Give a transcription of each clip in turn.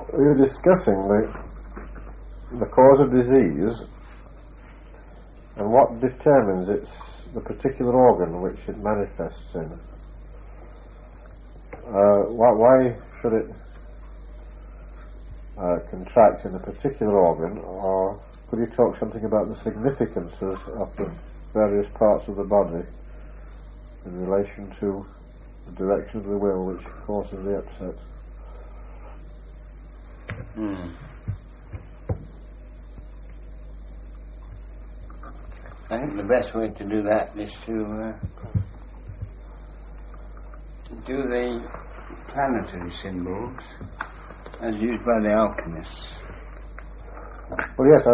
you're discussing the cause of disease and what determines the particular organ which it manifests in. Why should it contract in a particular organ, or could you talk something about the significances of the various parts of the body in relation to the direction of the will which causes the upset? I think the best way to do that is to do the planetary symbols as used by the alchemists. Well, yes,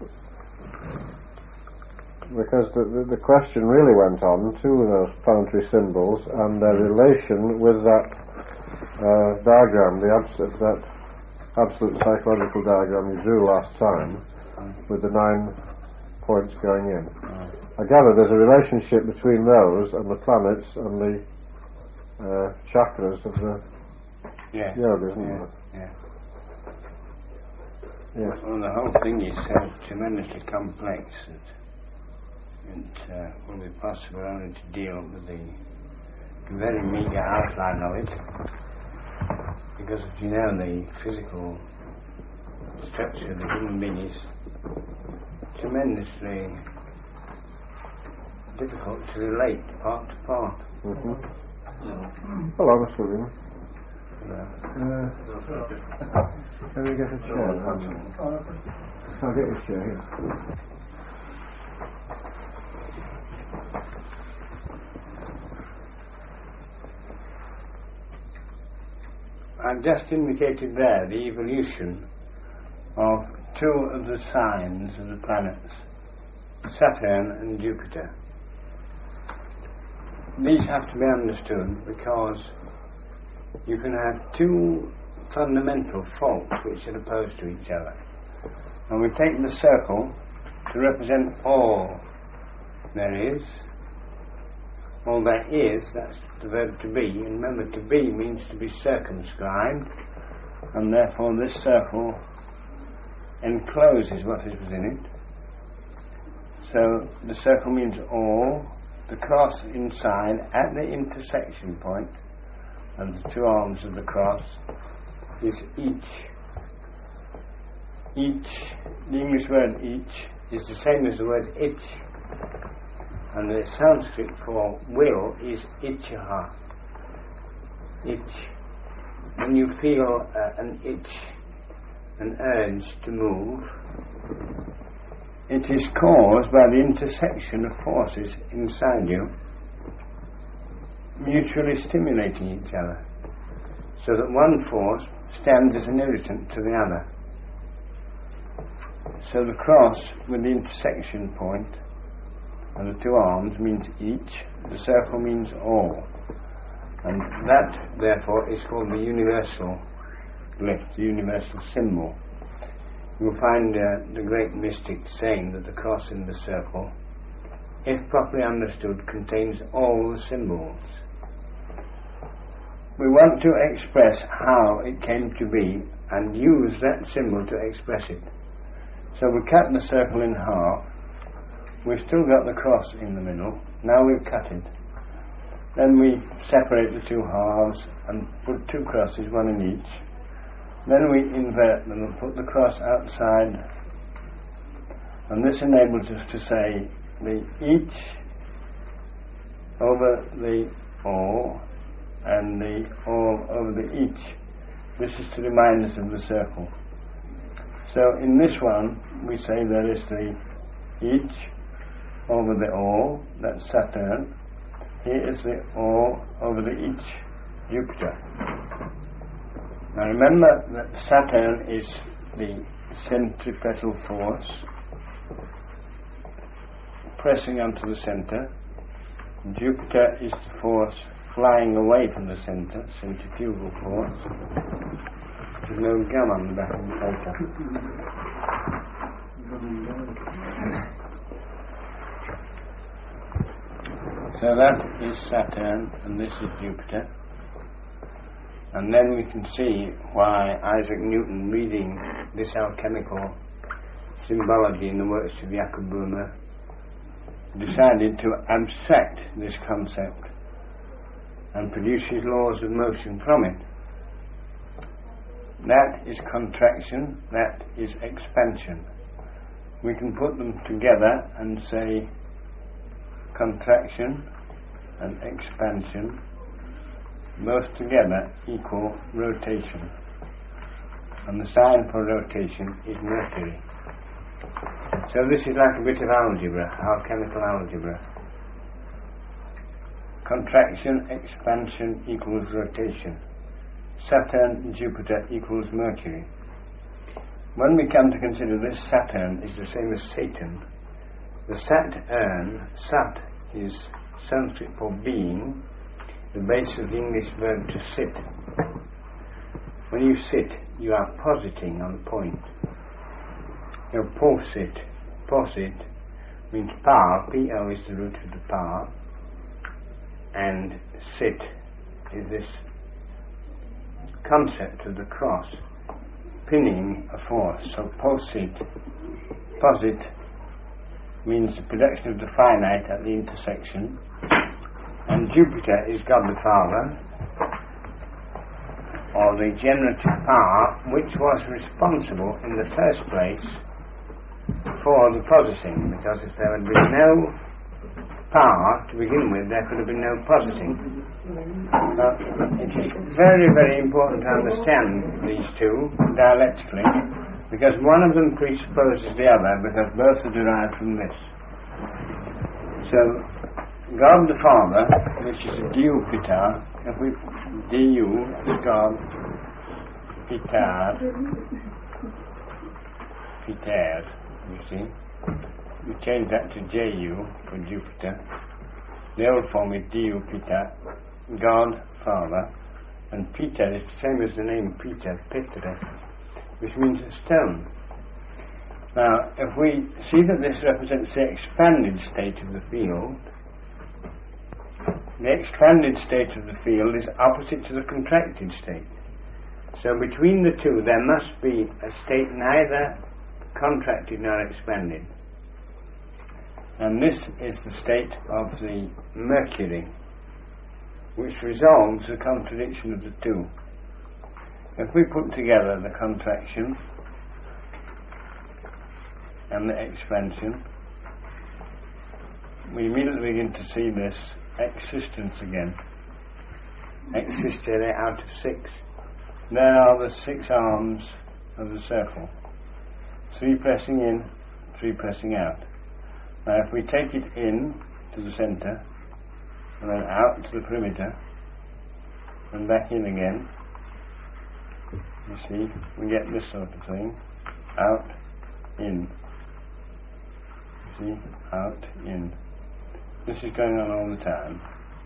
because the question really went on to those planetary symbols and their relation with that diagram, that absolute psychological diagram you drew last time, with the 9 points going in. I gather there's a relationship between those and the planets and the chakras of the yoga, isn't there? Yeah. Yes. Well, the whole thing is tremendously complex that it will be possible only to deal with the very meagre outline of it, because as you know, the physical structure of the human being is tremendously difficult to relate part to part. Hello, Mr. William. Can we get a chair? I'll get your chair here. I've just indicated there the evolution of 2 of the signs of the planets, Saturn and Jupiter. These have to be understood because you can have 2 fundamental faults which are opposed to each other. And we take the circle to represent all there is. All there is, that's the verb to be. And remember, to be means to be circumscribed, and therefore this circle encloses what is within it. So the circle means all. The cross inside at the intersection point of the 2 arms of the cross is each. Each, the English word each, is the same as the word itch, and the Sanskrit for will is ichha. Itch. When you feel an itch, an urge to move, it is caused by the intersection of forces inside you mutually stimulating each other, so that one force stands as an irritant to the other. So the cross with the intersection point and the 2 arms means each, the circle means all, and that therefore is called the universal glyph, the universal symbol. You'll find the great mystic saying that the cross in the circle, if properly understood, contains all the symbols. We want to express how it came to be and use that symbol to express it. So we cut the circle in half. We've still got the cross in the middle. Now we've cut it. Then we separate the 2 halves and put 2 crosses, one in each. Then we invert them and put the cross outside, and this enables us to say the each over the all and the all over the each. This is to remind us of the circle. So in this one we say there is the each over the all, that's Saturn. Here is the all over the each, Jupiter. Now remember that Saturn is the centripetal force pressing onto the centre. Jupiter is the force flying away from the centre, centrifugal force. There's no gum on the back of the paper. So that is Saturn and this is Jupiter. And then we can see why Isaac Newton, reading this alchemical symbology in the works of Jakob Böhme, decided to abstract this concept and produce his laws of motion from it. That is contraction, that is expansion. We can put them together and say contraction and expansion both together equal rotation, and the sign for rotation is Mercury. So this is like a bit of algebra, alchemical algebra. Contraction, expansion equals rotation. Saturn, Jupiter equals Mercury. When we come to consider this, Saturn is the same as Satan. The Saturn, Sat, is Sanskrit for being, the base of the English verb to sit. When you sit, you are positing on a point. So posit means power, P-O is the root of the power, and sit is this concept of the cross, pinning a force. So posit means the production of the finite at the intersection, and Jupiter is God the Father, or the generative power which was responsible in the first place for the positing, because if there had been no power to begin with, there could have been no positing. It is very, very important to understand these two dialectically, because one of them presupposes the other, because both are derived from this. So God the Father, which is Diu Pitar, if we Diu is God, Pitar, you see. We change that to Ju for Jupiter. The old form is Diu Pitar, God Father, and Peter is the same as the name Peter, Petre, which means a stone. Now, if we see that this represents the expanded state of the field, the expanded state of the field is opposite to the contracted state. So between the two there must be a state neither contracted nor expanded. And this is the state of the Mercury, which resolves the contradiction of the two. If we put together the contraction and the expansion, we immediately begin to see this existence again. Existere out of 6. There are the 6 arms of the circle. 3 pressing in, 3 pressing out. Now if we take it in to the centre, and then out to the perimeter, and back in again, you see, we get this sort of thing. Out, in. You see, out, in. This is going on all the time.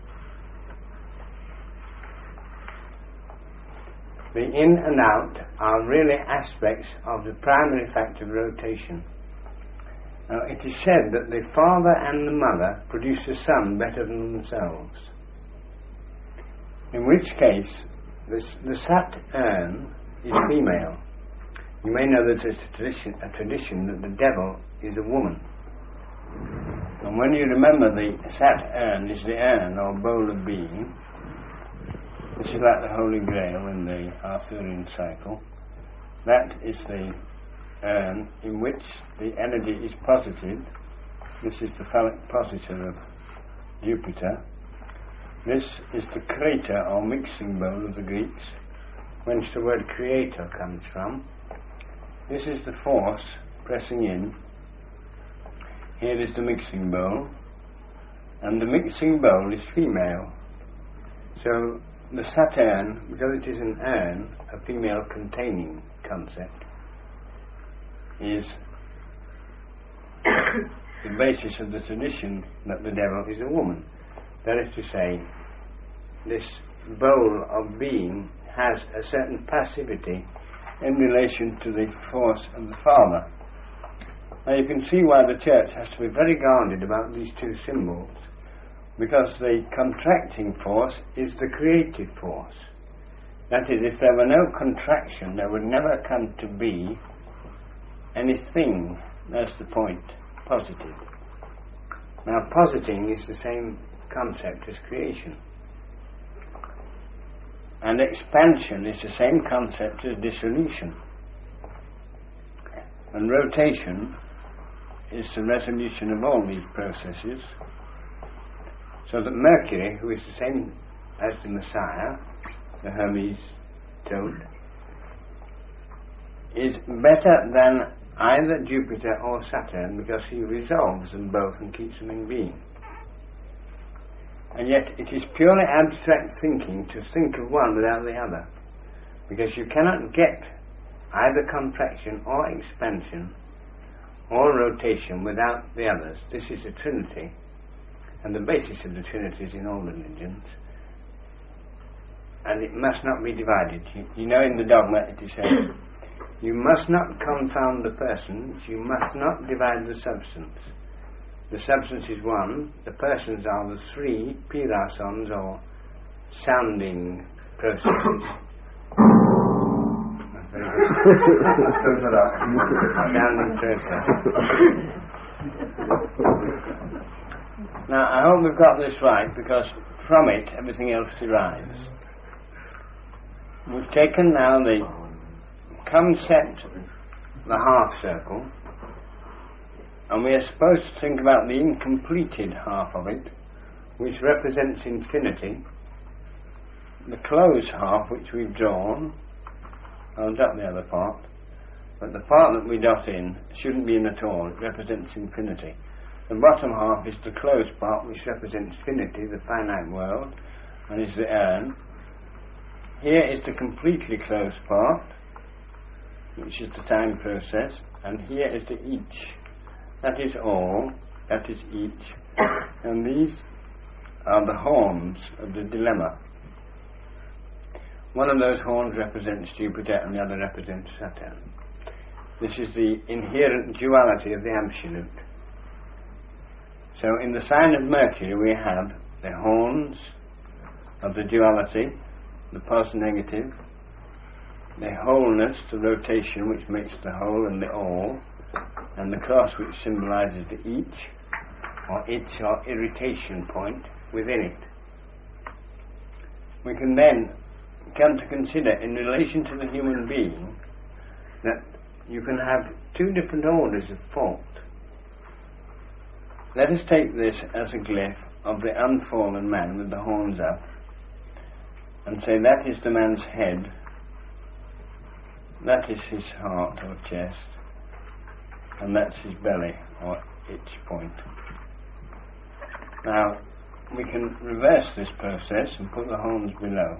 The in and out are really aspects of the primary fact of rotation. Now, it is said that the father and the mother produce a son better than themselves. In which case, the Saturn is female. You may know that it's a tradition that the devil is a woman. And when you remember the Saturn is the urn or bowl of being, this is like the Holy Grail in the Arthurian cycle. That is the urn in which the energy is posited. This is the phallic positor of Jupiter. This is the crater or mixing bowl of the Greeks, whence the word creator comes from. This is the force pressing in. Here is the mixing bowl, and the mixing bowl is female. So the Saturn, because it is an urn, a female containing concept, is the basis of the tradition that the devil is a woman. That is to say, this bowl of being has a certain passivity in relation to the force of the Father. Now you can see why the Church has to be very guarded about these two symbols, because the contracting force is the creative force. That is, if there were no contraction, there would never come to be anything. That's the point. Positive. Now, positing is the same concept as creation. And expansion is the same concept as dissolution. And rotation is the resolution of all these processes, so that Mercury, who is the same as the Messiah, the Hermes told, is better than either Jupiter or Saturn because he resolves them both and keeps them in being. And yet it is purely abstract thinking to think of one without the other, because you cannot get either contraction or expansion or rotation without the others. This is a trinity, and the basis of the Trinity is in all religions, and it must not be divided. You know, in the dogma it is said, you must not confound the persons, you must not divide the substance. The substance is one, the persons are the three pirasons or sounding processes. Very good. Sounding process. Now, I hope we've got this right, because from it everything else derives. We've taken now the concept, the half circle, and we are supposed to think about the incompleted half of it, which represents infinity, the closed half which we've drawn. I'll dot the other part, but the part that we dot in shouldn't be in at all. It represents infinity. The bottom half is the closed part, which represents finity, the finite world, and is the urn. Here is the completely closed part, which is the time process, and here is the each. That is all, that is each, and these are the horns of the dilemma. One of those horns represents Jupiter and the other represents Saturn. This is the inherent duality of the Absolute. So in the sign of Mercury we have the horns of the duality, the pos-negative, the wholeness, the rotation which makes the whole and the all, and the cross which symbolises the each, or its or irritation point within it. We can then come to consider, in relation to the human being, that you can have two different orders of fault. Let us take this as a glyph of the unfallen man with the horns up, and say that is the man's head, that is his heart or chest, and that's his belly or itch point. Now, we can reverse this process and put the horns below.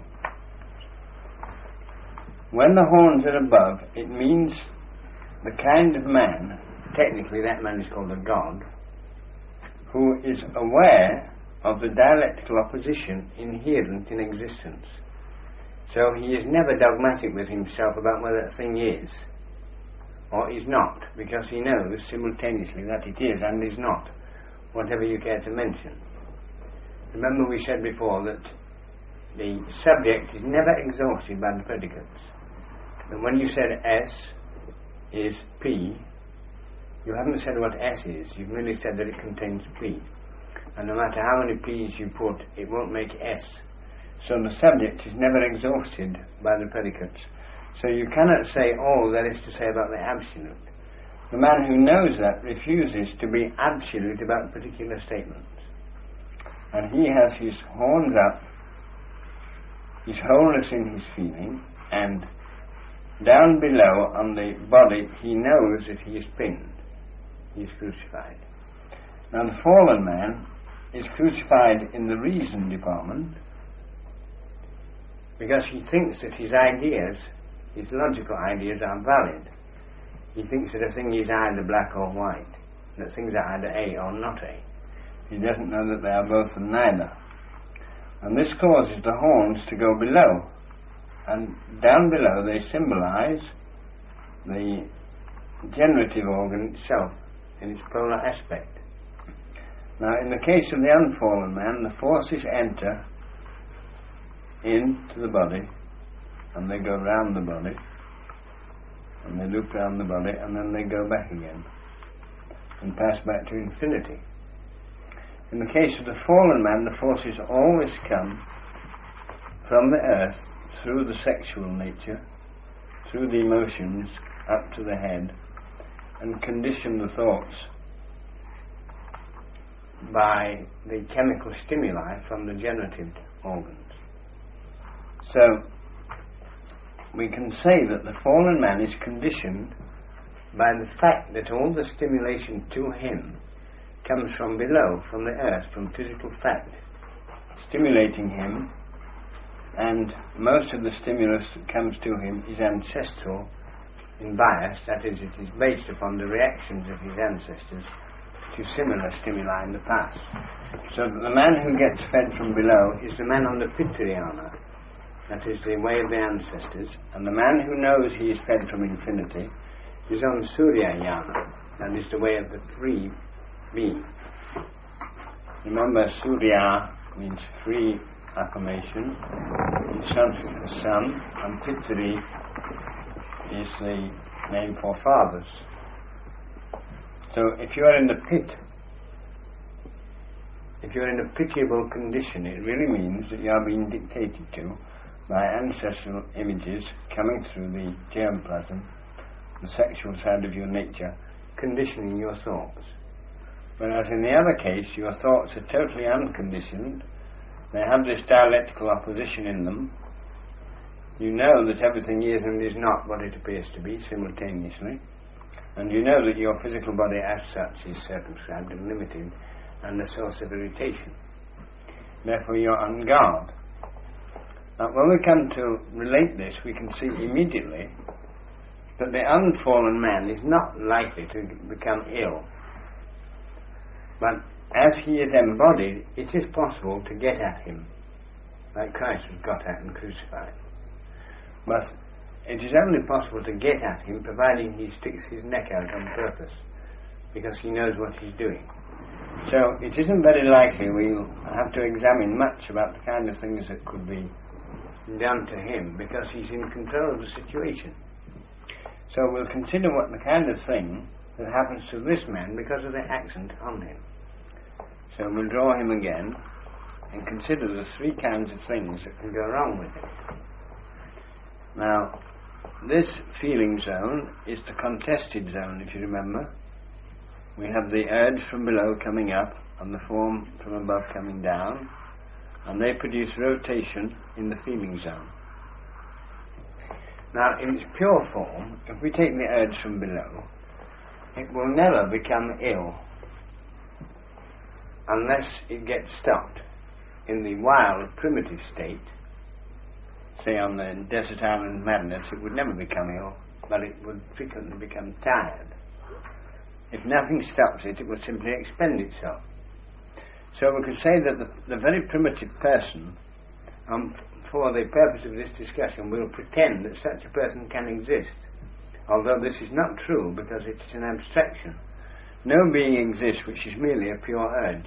When the horns are above, it means the kind of man, technically that man is called a god, who is aware of the dialectical opposition inherent in existence. So he is never dogmatic with himself about whether that thing is or is not, because he knows simultaneously that it is and is not, whatever you care to mention. Remember we said before that the subject is never exhausted by the predicates. And when you said S is P, you haven't said what S is, you've merely said that it contains P. And no matter how many P's you put, it won't make S. So the subject is never exhausted by the predicates. So you cannot say all there is to say about the absolute. The man who knows that refuses to be absolute about particular statements. And he has his horns up, his wholeness in his feeling, and down below on the body he knows that he is pinned, he is crucified. Now the fallen man is crucified in the reason department because he thinks that his ideas, his logical ideas, are valid. He thinks that a thing is either black or white, that things are either A or not A. He doesn't know that they are both and neither. And this causes the horns to go below. And down below they symbolize the generative organ itself in its polar aspect. Now in the case of the unfallen man, the forces enter into the body and they go round the body, and they loop round the body, and then they go back again and pass back to infinity. In the case of the fallen man, the forces always come from the earth through the sexual nature, through the emotions, up to the head, and condition the thoughts by the chemical stimuli from the generative organs. So, we can say that the fallen man is conditioned by the fact that all the stimulation to him comes from below, from the earth, from physical fact, stimulating him, and most of the stimulus that comes to him is ancestral in bias, that is, it is based upon the reactions of his ancestors to similar stimuli in the past. So that the man who gets fed from below is the man on the Pitriyana, that is the way of the ancestors, and the man who knows he is fed from infinity is on Suryayana, that is the way of the free being. Remember, Surya means free affirmation, in Sanskrit the sun, and Pitri is the name for fathers. So if you are in the pit, if you are in a pitiable condition, it really means that you are being dictated to by ancestral images coming through the germplasm, the sexual side of your nature, conditioning your thoughts. Whereas in the other case, your thoughts are totally unconditioned. They have this dialectical opposition in them. You know that everything is and is not what it appears to be simultaneously. And you know that your physical body as such is circumscribed and limited and the source of irritation. Therefore you are on guard. Now when we come to relate this, we can see immediately that the unfallen man is not likely to become ill. But as he is embodied, it is possible to get at him, like Christ was got at and crucified. But it is only possible to get at him providing he sticks his neck out on purpose, because he knows what he's doing. So it isn't very likely we'll have to examine much about the kind of things that could be done to him, because he's in control of the situation. So we'll consider what the kind of thing that happens to this man because of the accent on him. So we'll draw him again and consider the three kinds of things that can go wrong with him. Now, this feeling zone is the contested zone, if you remember. We have the urge from below coming up and the form from above coming down, and they produce rotation in the feeling zone. Now, in its pure form, if we take the urge from below, it will never become ill unless it gets stopped. In the wild, primitive state, say on the desert island madness, it would never become ill, but it would frequently become tired. If nothing stops it, it will simply expend itself. So we could say that the very primitive person, for the purpose of this discussion, will pretend that such a person can exist, although this is not true because it's an abstraction. No being exists which is merely a pure urge.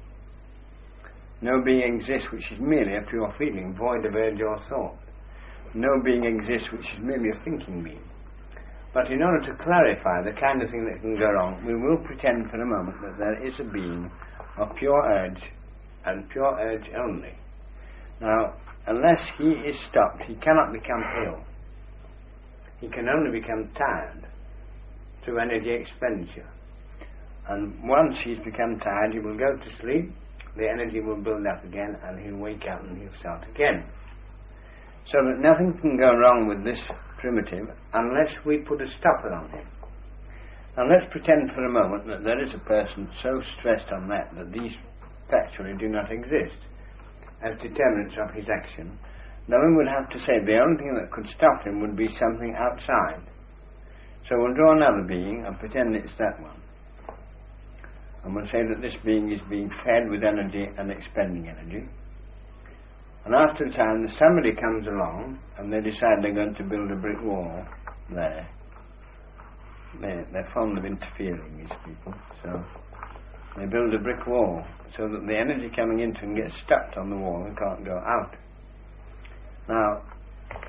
No being exists which is merely a pure feeling, void of urge or thought. No being exists which is merely a thinking being. But in order to clarify the kind of thing that can go wrong, we will pretend for a moment that there is a being of pure urge, and pure urge only. Now, unless he is stopped, he cannot become ill. He can only become tired through energy expenditure. And once he's become tired, he will go to sleep, the energy will build up again, and he'll wake up and he'll start again. So that nothing can go wrong with this primitive unless we put a stopper on him. Now let's pretend for a moment that there is a person so stressed on that these factually do not exist as determinants of his action. Then we would have to say the only thing that could stop him would be something outside. So we'll draw another being and pretend it's that one. And we'll say that this being is being fed with energy and expending energy. And after a time, somebody comes along and they decide they're going to build a brick wall there. They're fond of interfering, these people. So they build a brick wall so that the energy coming into and gets stuck on the wall and can't go out. Now,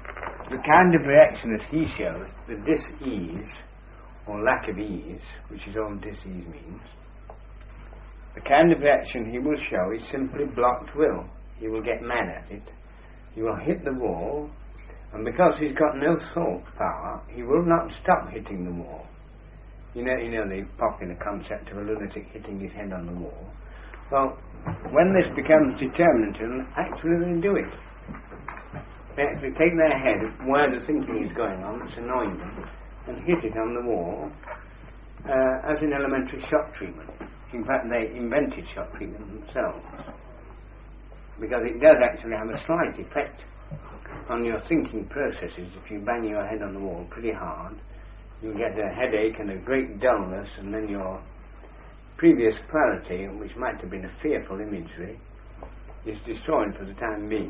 the kind of reaction that he shows, the dis-ease, or lack of ease, which is all dis-ease means, the kind of reaction he will show is simply blocked will. He will get mad at it, he will hit the wall, and because he's got no thought power, he will not stop hitting the wall. You know the popular concept of a lunatic hitting his head on the wall. Well, when this becomes determinant, actually they do it. They actually take their head where the thinking is going on, that's annoying them, and hit it on the wall as in elementary shock treatment. In fact, they invented shock treatment themselves, because it does actually have a slight effect on your thinking processes. If you bang your head on the wall pretty hard, you get a headache and a great dullness, and then your previous clarity, which might have been a fearful imagery, is destroyed for the time being.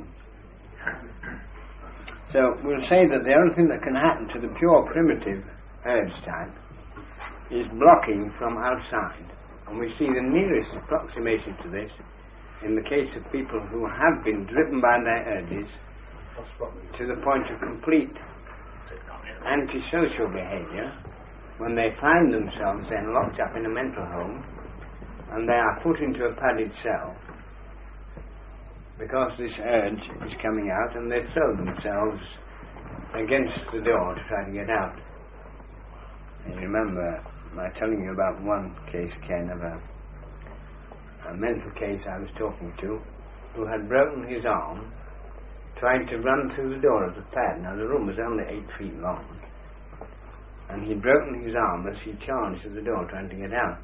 So we'll say that the only thing that can happen to the pure primitive urge type is blocking from outside. And we see the nearest approximation to this in the case of people who have been driven by their urges to the point of complete antisocial behaviour, when they find themselves then locked up in a mental home and they are put into a padded cell because this urge is coming out, and they throw themselves against the door to try to get out. And you remember my telling you about one case, Ken, of a mental case I was talking to, who had broken his arm trying to run through the door of the pad. Now the room was only 8 feet long, and he'd broken his arm as he charged at the door trying to get out.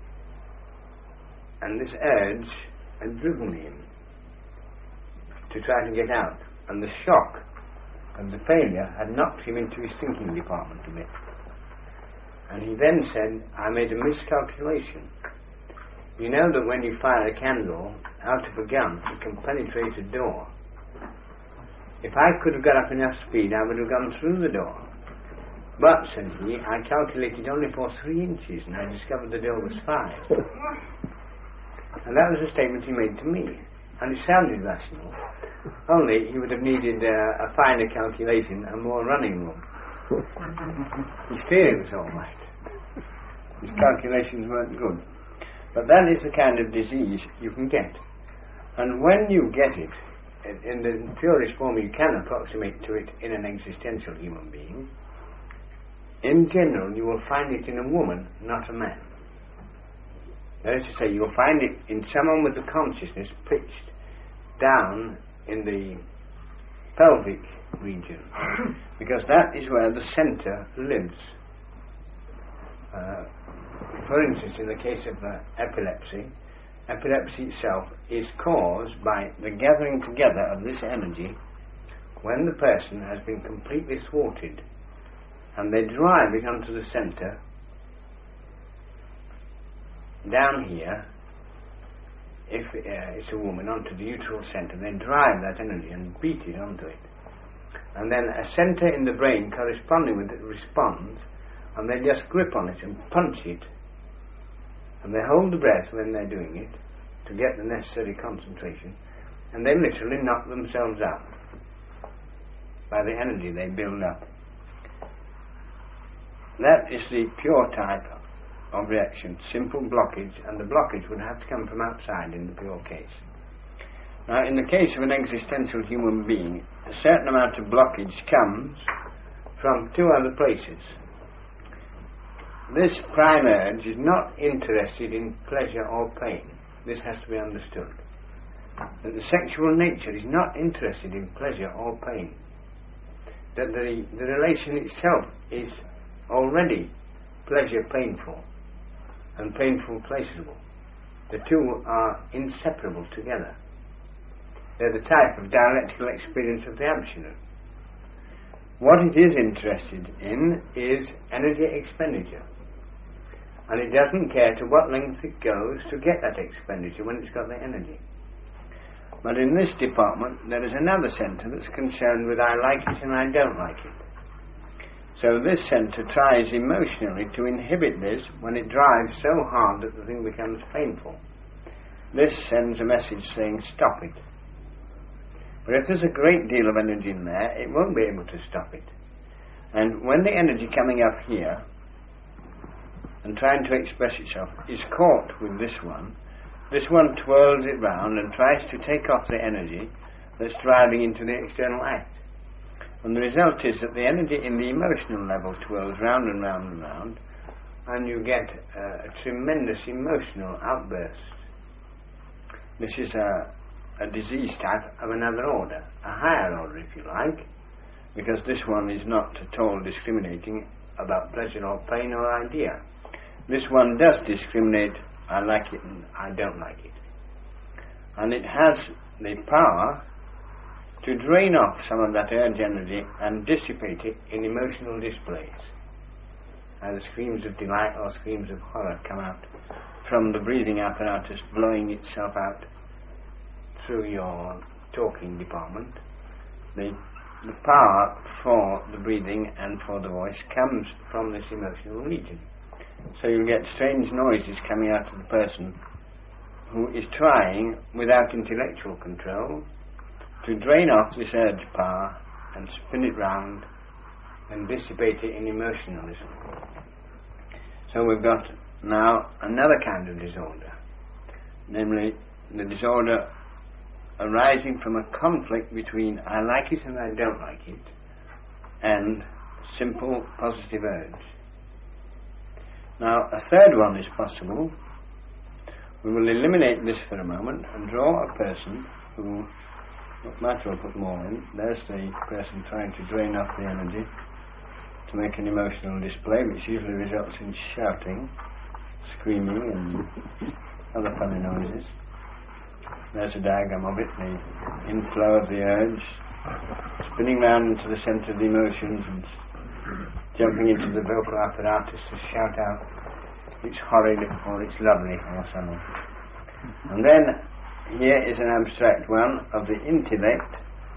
And this urge had driven him to try to get out, and the shock of the failure had knocked him into his thinking department a bit. And he then said, I made a miscalculation. You know that when you fire a candle out of a gun, it can penetrate a door. If I could have got up enough speed, I would have gone through the door. But, said he, I calculated only for 3 inches, and I discovered the door was 5. And that was a statement he made to me. And it sounded rational, only he would have needed a finer calculation and more running room. His theory was all right. His calculations weren't good. But that is the kind of disease you can get. And when you get it, in the purest form you can approximate to it in an existential human being, in general you will find it in a woman, not a man. That is to say, you will find it in someone with the consciousness pitched down in the pelvic region, because that is where the centre lives. For instance, in the case of epilepsy itself is caused by the gathering together of this energy when the person has been completely thwarted, and they drive it onto the centre down here. If it's a woman, onto the uteral centre, they drive that energy and beat it onto it. And then a centre in the brain corresponding with it responds, and they just grip on it and punch it. And they hold the breath when they're doing it to get the necessary concentration, and they literally knock themselves out by the energy they build up. That is the pure type of reaction, simple blockage, and the blockage would have to come from outside in the pure case. Now, in the case of an existential human being, a certain amount of blockage comes from 2 other places. This prime urge is not interested in pleasure or pain. This has to be understood. That the sexual nature is not interested in pleasure or pain. That the relation itself is already pleasure painful and painful pleasurable. The two are inseparable together. They're the type of dialectical experience of the absolute. What it is interested in is energy expenditure, and it doesn't care to what length it goes to get that expenditure when it's got the energy. But in this department there is another centre that's concerned with I like it and I don't like it. So this centre tries emotionally to inhibit this when it drives so hard that the thing becomes painful. This sends a message saying stop it. But if there's a great deal of energy in there, it won't be able to stop it. And when the energy coming up here and trying to express itself is caught with this one twirls it round and tries to take off the energy that's driving into the external act. And the result is that the energy in the emotional level twirls round and round and round, and you get a tremendous emotional outburst. This is a disease type of another order, a higher order if you like, because this one is not at all discriminating about pleasure or pain or idea. This one does discriminate, I like it and I don't like it. And it has the power to drain off some of that urge energy and dissipate it in emotional displays. Either screams of delight or screams of horror come out from the breathing apparatus blowing itself out through your talking department. The power for the breathing and for the voice comes from this emotional region. So you get strange noises coming out of the person who is trying, without intellectual control, to drain off this urge power and spin it round and dissipate it in emotionalism. So we've got now another kind of disorder, namely the disorder arising from a conflict between I like it and I don't like it and simple positive urge. Now a third one is possible. We will eliminate this for a moment and draw a person who, might as well put more in. There's the person trying to drain off the energy to make an emotional display, which usually results in shouting, screaming and other funny noises. There's a diagram of it, the inflow of the urge, spinning round into the centre of the emotions and jumping into the vocal apparatus to shout out it's horrid or it's lovely or something. And then here is an abstract one of the intellect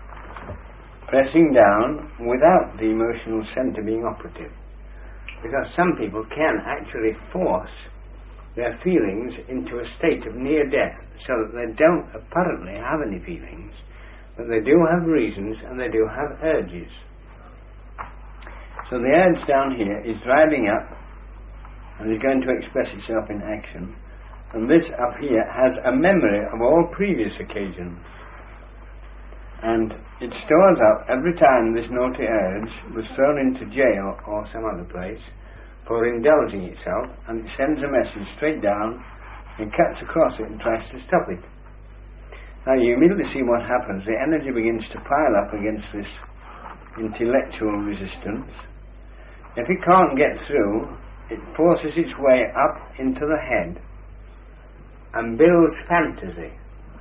pressing down without the emotional centre being operative. Because some people can actually force their feelings into a state of near death so that they don't apparently have any feelings, but they do have reasons and they do have urges. So the urge down here is driving up and is going to express itself in action, and this up here has a memory of all previous occasions, and it stores up every time this naughty urge was thrown into jail or some other place for indulging itself, and it sends a message straight down and cuts across it and tries to stop it. Now you immediately see what happens. The energy begins to pile up against this intellectual resistance. If it can't get through, it forces its way up into the head and builds fantasy.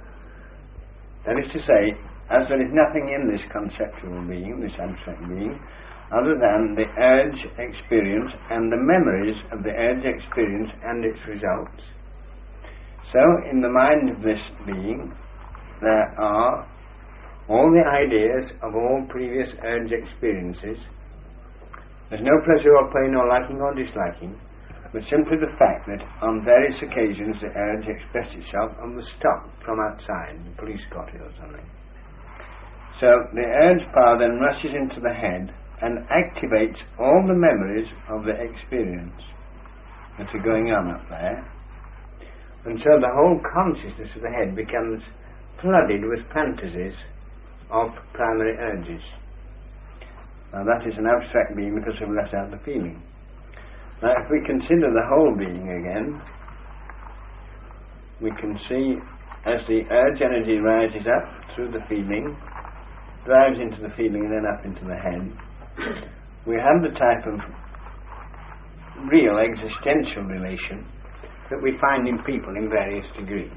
That is to say, as there is nothing in this conceptual being, this abstract being, other than the urge experience and the memories of the urge experience and its results. So, in the mind of this being, there are all the ideas of all previous urge experiences. There's no pleasure or pain or liking or disliking, but simply the fact that on various occasions the urge expressed itself and was stopped from outside, the police caught it or something. So the urge power then rushes into the head and activates all the memories of the experience that are going on up there. And so the whole consciousness of the head becomes flooded with fantasies of primary urges. Now that is an abstract being because we've left out the feeling. Now if we consider the whole being again, we can see as the urge energy rises up through the feeling, drives into the feeling and then up into the head, we have the type of real existential relation that we find in people in various degrees.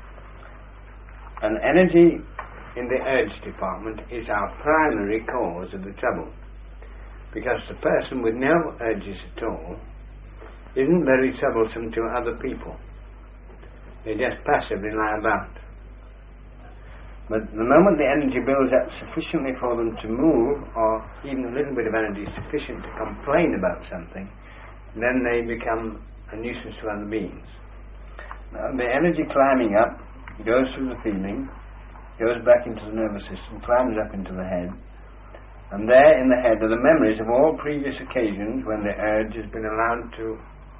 An energy in the urge department is our primary cause of the trouble, because the person with no urges at all isn't very troublesome to other people. They just passively lie about. But the moment the energy builds up sufficiently for them to move, or even a little bit of energy sufficient to complain about something, then they become a nuisance to other beings. Now, the energy climbing up goes through the feeling, goes back into the nervous system, climbs up into the head, and there in the head are the memories of all previous occasions when the urge has been allowed to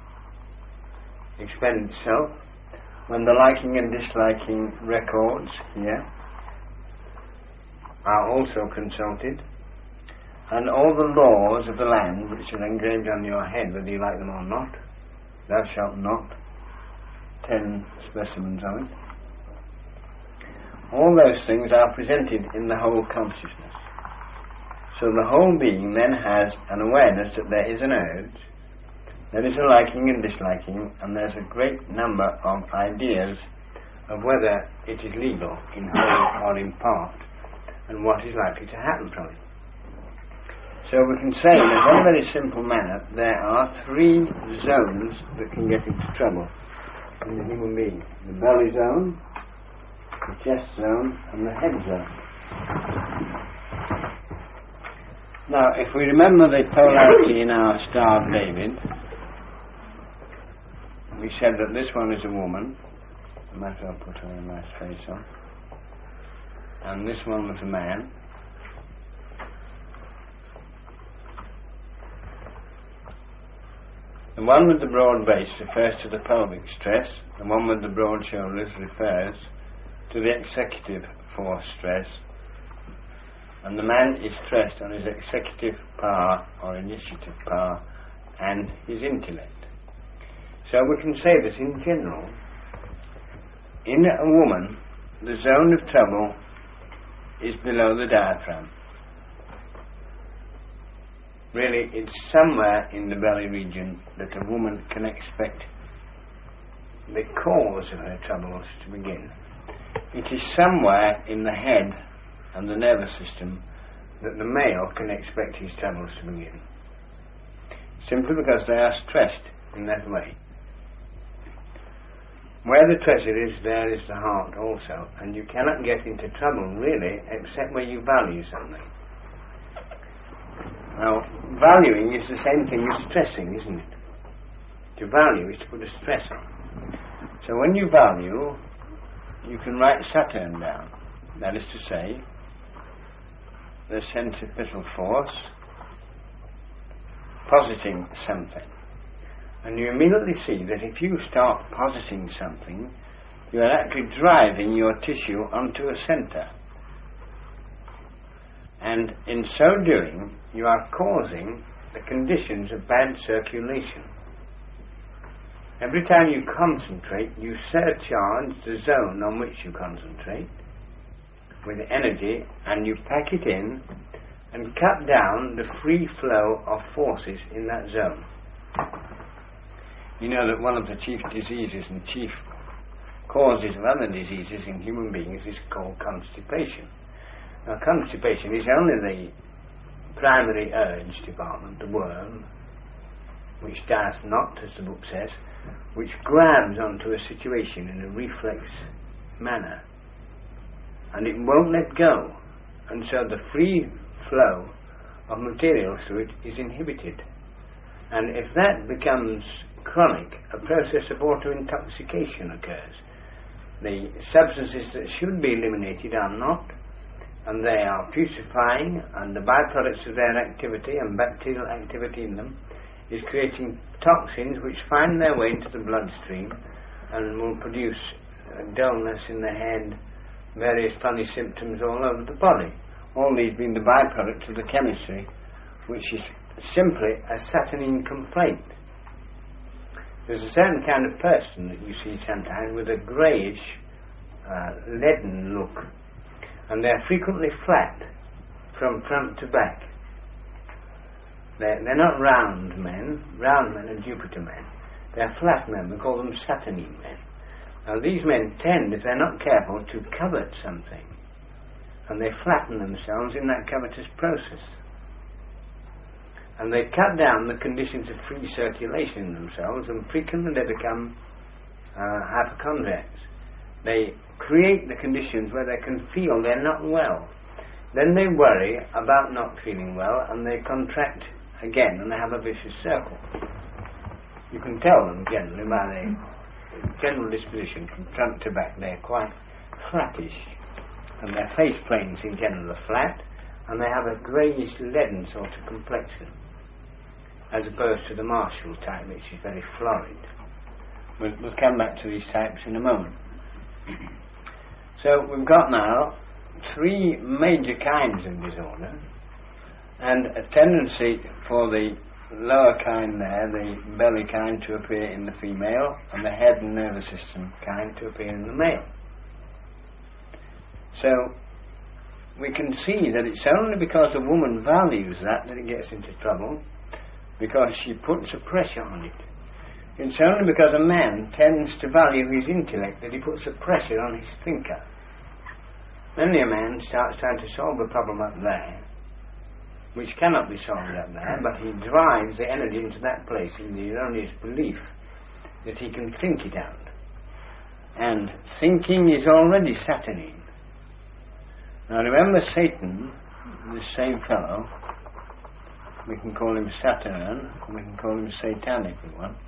expend itself, when the liking and disliking records here are also consulted, and all the laws of the land which are engraved on your head, whether you like them or not. Thou shalt not. 10 specimens of it. All those things are presented in the whole consciousness. So the whole being then has an awareness that there is an urge, there is a liking and disliking, and there's a great number of ideas of whether it is legal in whole or in part, and what is likely to happen from it. So we can say in a very, very simple manner there are 3 zones that can get into trouble in the human being: the belly zone, the chest zone, and the head zone. Now, if we remember the polarity in our Star of David, we said that this one is a woman. I might as well put her a nice face on. And this one was a man. The one with the broad base refers to the pelvic stress. The one with the broad shoulders refers to the executive force stress. And the man is stressed on his executive power or initiative power and his intellect. So we can say that in general, in a woman, the zone of trouble is below the diaphragm. Really, it's somewhere in the belly region that a woman can expect the cause of her troubles to begin. It is somewhere in the head and the nervous system that the male can expect his troubles to begin. Simply because they are stressed in that way. Where the treasure is, there is the heart also, and you cannot get into trouble really except where you value something. Now, valuing is the same thing as stressing, isn't it? To value is to put a stress on. So when you value, you can write Saturn down. That is to say, the centripetal force positing something. And you immediately see that if you start positing something, you are actually driving your tissue onto a center. And in so doing, you are causing the conditions of bad circulation. Every time you concentrate, you surcharge the zone on which you concentrate with energy, and you pack it in and cut down the free flow of forces in that zone. You know that one of the chief diseases and chief causes of other diseases in human beings is called constipation. Now, constipation is only the primary urge department, the worm, which does not, as the book says, which grabs onto a situation in a reflex manner, and it won't let go, and so the free flow of material through it is inhibited. And if that becomes chronic, a process of auto-intoxication occurs. The substances that should be eliminated are not, and they are putrefying, and the byproducts of their activity and bacterial activity in them is creating toxins which find their way into the bloodstream and will produce dullness in the head, various funny symptoms all over the body. All these being the byproducts of the chemistry, which is simply a saturnine complaint. There's a certain kind of person that you see sometimes with a greyish, leaden look, and they're frequently flat from front to back. They're not round men. Round men are Jupiter men. They're flat men. We call them saturnine men. Now these men tend, if they're not careful, to covet something, and they flatten themselves in that covetous process. And they cut down the conditions of free circulation in themselves, and frequently they become hypochondriacs. They create the conditions where they can feel they're not well. Then they worry about not feeling well, and they contract again, and they have a vicious circle. You can tell them generally by their general disposition from front to back. They're quite flattish, and their face planes in general are flat, and they have a greyish leaden sort of complexion, as opposed to the Marshall type, which is very florid. We'll come back to these types in a moment. So we've got now three major kinds of disorder, and a tendency for the lower kind there, the belly kind, to appear in the female, and the head and nervous system kind to appear in the male. So we can see that it's only because a woman values that it gets into trouble, because she puts a pressure on it. It's only because a man tends to value his intellect that he puts a pressure on his thinker. Only a man starts trying to solve a problem up there, which cannot be solved up there, but he drives the energy into that place in the erroneous belief that he can think it out. And thinking is already saturnine. Now remember Satan, this same fellow, we can call him Saturn, and we can call him Satan if we want.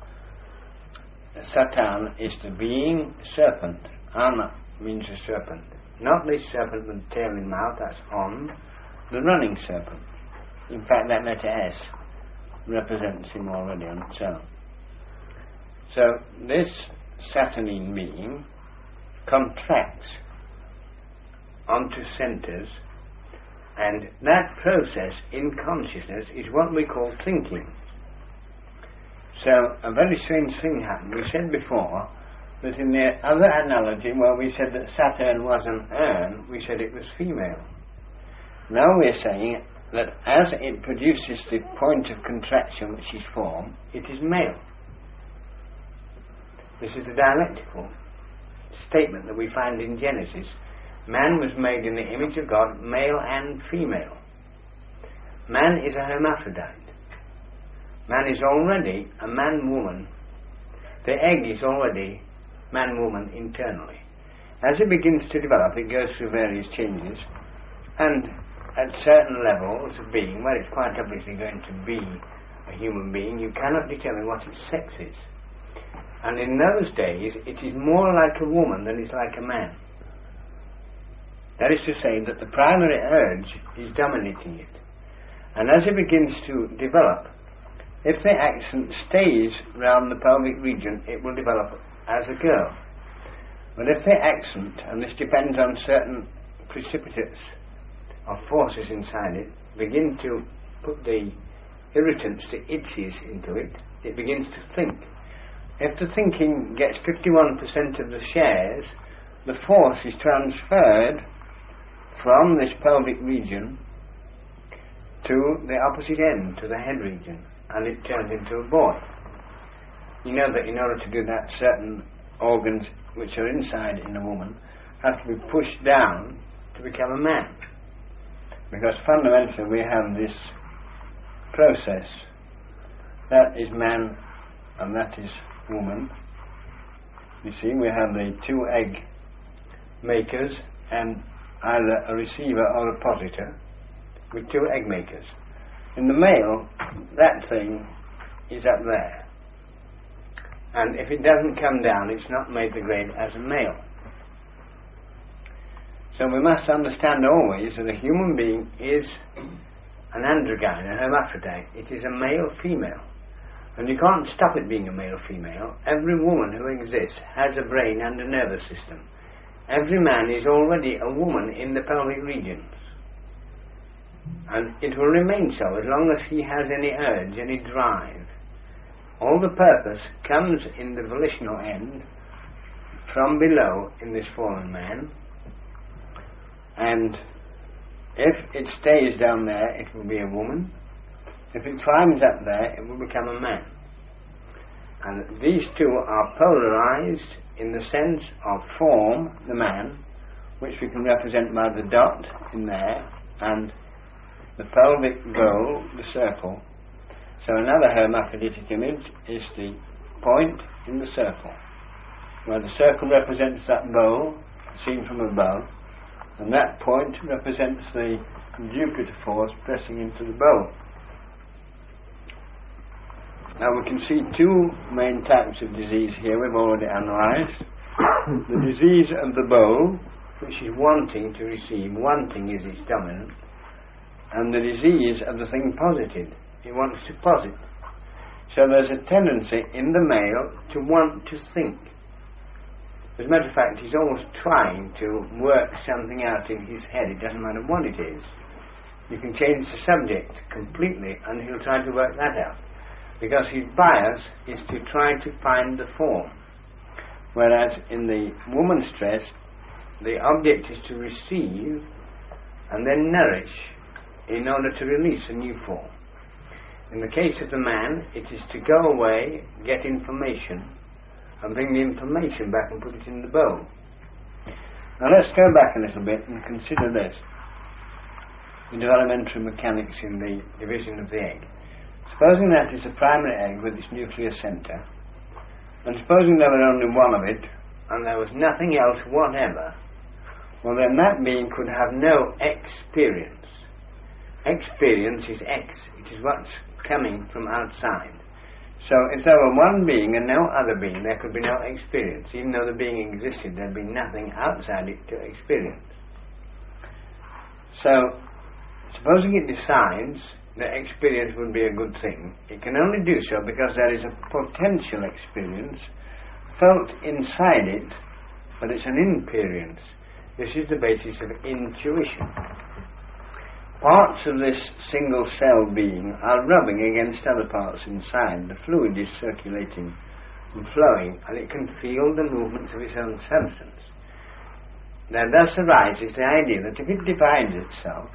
Satan is the being serpent. Ana means a serpent. Not this serpent with the tail and mouth, that's on, the running serpent. In fact, that letter S represents him already on its own. So this Saturnine being contracts onto centres, and that process in consciousness is what we call thinking. So a very strange thing happened. We said before that in the other analogy where we said that Saturn was an urn, we said it was female. Now we're saying that as it produces the point of contraction which is formed, it is male. This is the dialectical statement that we find in Genesis. Man was made in the image of God, male and female. Man is a hermaphrodite. Man is already a man-woman. The egg is already man-woman internally. As it begins to develop, it goes through various changes, and at certain levels of being, where it's quite obviously going to be a human being, you cannot determine what its sex is. And in those days, it is more like a woman than it's like a man. That is to say that the primary urge is dominating it. And as it begins to develop, if the accent stays round the pelvic region, it will develop as a girl. But if the accent, and this depends on certain precipitates or forces inside it, begin to put the irritants, the itches into it, it begins to think. If the thinking gets 51% of the shares, the force is transferred from this pelvic region to the opposite end, to the head region, and it turns into a boy. You know that in order to do that, certain organs which are inside in a woman have to be pushed down to become a man. Because fundamentally we have this process. That is man and that is woman. You see, we have the two egg makers and either a receiver or a positor with two egg makers. In the male, that thing is up there. And if it doesn't come down, it's not made the grade as a male. So we must understand always that a human being is an androgyne, a hermaphrodite. It is a male-female. And you can't stop it being a male-female. Every woman who exists has a brain and a nervous system. Every man is already a woman in the pelvic regions. And it will remain so as long as he has any urge, any drive. All the purpose comes in the volitional end from below in this fallen man, and if it stays down there, it will be a woman. If it climbs up there, it will become a man. And these two are polarized in the sense of form, the man, which we can represent by the dot in there, and the pelvic bowl, the circle. So another hermaphroditic image is the point in the circle, where the circle represents that bowl, seen from above, and that point represents the Jupiter force pressing into the bowl. Now we can see two main types of disease here we've already analysed. The disease of the bowl, which is wanting to receive. Wanting is its dominant. And the disease of the thing posited. It wants to posit. So there's a tendency in the male to want to think. As a matter of fact, he's always trying to work something out in his head. It doesn't matter what it is. You can change the subject completely and he'll try to work that out. Because his bias is to try to find the form. Whereas in the woman stress, the object is to receive and then nourish in order to release a new form. In the case of the man, it is to go away, get information, and bring the information back and put it in the bowl. Now let's go back a little bit and consider this. The developmental mechanics in the division of the egg. Supposing that is a primary egg with its nuclear centre, and supposing there were only one of it, and there was nothing else whatever, well then that being could have no experience. Experience is X. It is what's coming from outside. So if there were one being and no other being, there could be no experience. Even though the being existed, there'd be nothing outside it to experience. So, supposing it decides that experience would be a good thing, it can only do so because there is a potential experience felt inside it, but it's an inperience. This is the basis of intuition. Parts of this single cell being are rubbing against other parts inside. The fluid is circulating and flowing, and it can feel the movements of its own substance. Now thus arises the idea that if it divides itself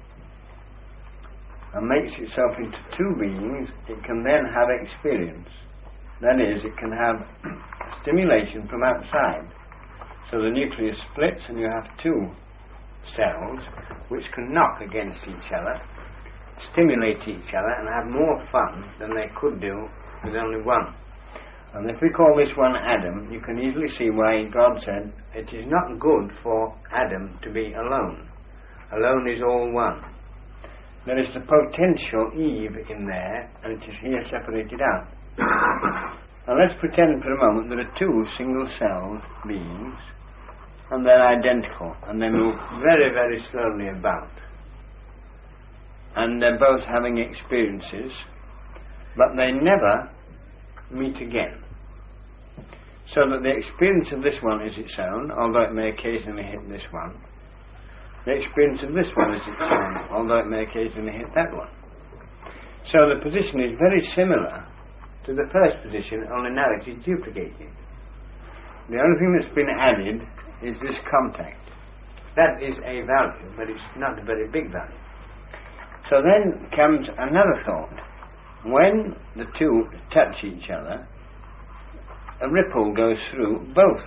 and makes itself into two beings, it can then have experience. That is, it can have stimulation from outside. So the nucleus splits and you have two cells which can knock against each other, stimulate each other and have more fun than they could do with only one. And if we call this one Adam, you can easily see why God said it is not good for Adam to be alone. Alone is all one. There is the potential Eve in there, and it is here separated out. Now let's pretend for a moment there are two single-celled beings, and they're identical, and they move very, very slowly about. And they're both having experiences, but they never meet again. So that the experience of this one is its own, although it may occasionally hit this one. The experience of this one is its own, although it may occasionally hit that one. So the position is very similar to the first position, only now it is duplicated. The only thing that's been added is this contact. That is a value, but it's not a very big value. So then comes another thought. When the two touch each other, a ripple goes through both.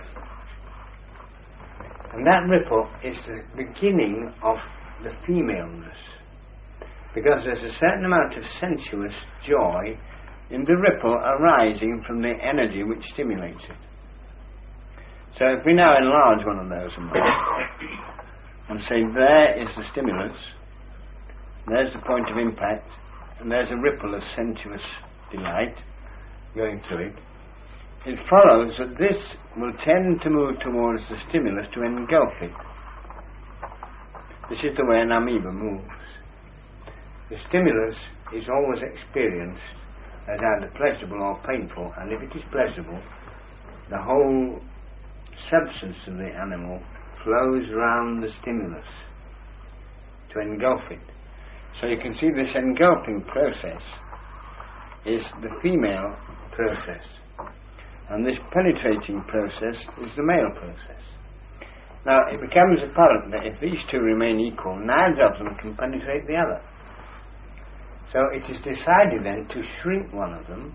And that ripple is the beginning of the femaleness. Because there's a certain amount of sensuous joy in the ripple arising from the energy which stimulates it. So if we now enlarge one of those and say there is the stimulus, there's the point of impact, and there's a ripple of sensuous delight going through it, it follows that this will tend to move towards the stimulus to engulf it. This is the way an amoeba moves. The stimulus is always experienced as either pleasurable or painful, and if it is pleasurable, the whole substance of the animal flows round the stimulus to engulf it. So you can see this engulfing process is the female process, and this penetrating process is the male process. Now it becomes apparent that if these two remain equal, neither of them can penetrate the other. So it is decided then to shrink one of them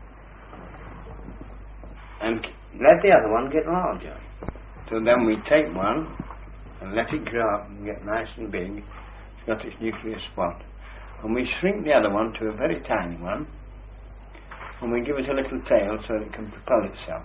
and let the other one get larger. So then we take one and let it grow up and get nice and big. It's got its nuclear spot. And we shrink the other one to a very tiny one, and we give it a little tail so that it can propel itself.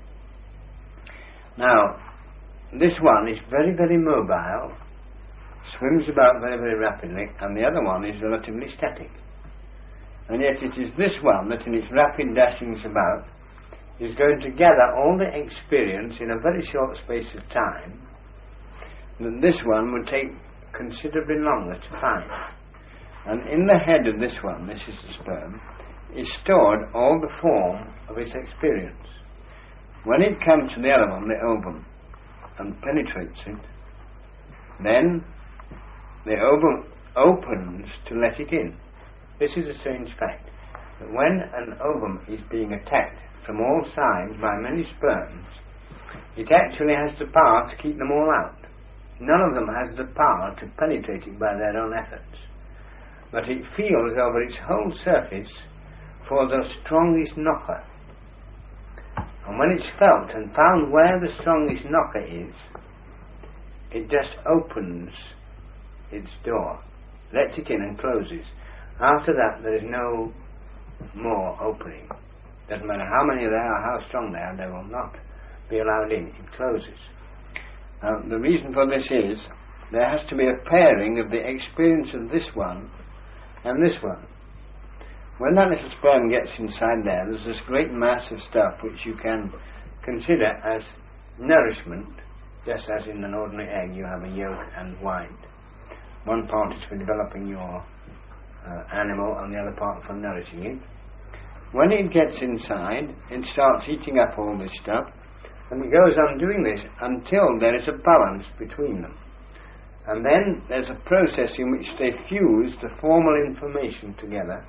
Now, this one is very, very mobile, swims about very, very rapidly, and the other one is relatively static. And yet it is this one that in its rapid dashings about is going to gather all the experience in a very short space of time that this one would take considerably longer to find. And in the head of this one, this is the sperm, is stored all the form of its experience. When it comes to the other one, the ovum, and penetrates it, then the ovum opens to let it in. This is a strange fact, that when an ovum is being attacked from all sides by many sperms, it actually has the power to keep them all out. None of them has the power to penetrate it by their own efforts, but it feels over its whole surface for the strongest knocker. And when it's felt and found where the strongest knocker is, it just opens its door, lets it in and closes. After that there is no more opening. Doesn't matter how many there are, how strong they are, they will not be allowed in. It closes. The reason for this is there has to be a pairing of the experience of this one and this one. When that little sperm gets inside there, there's this great mass of stuff which you can consider as nourishment, just as in an ordinary egg you have a yolk and white. One part is for developing your animal and the other part for nourishing it. When it gets inside, it starts eating up all this stuff, and it goes on doing this until there is a balance between them. And then there's a process in which they fuse the formal information together,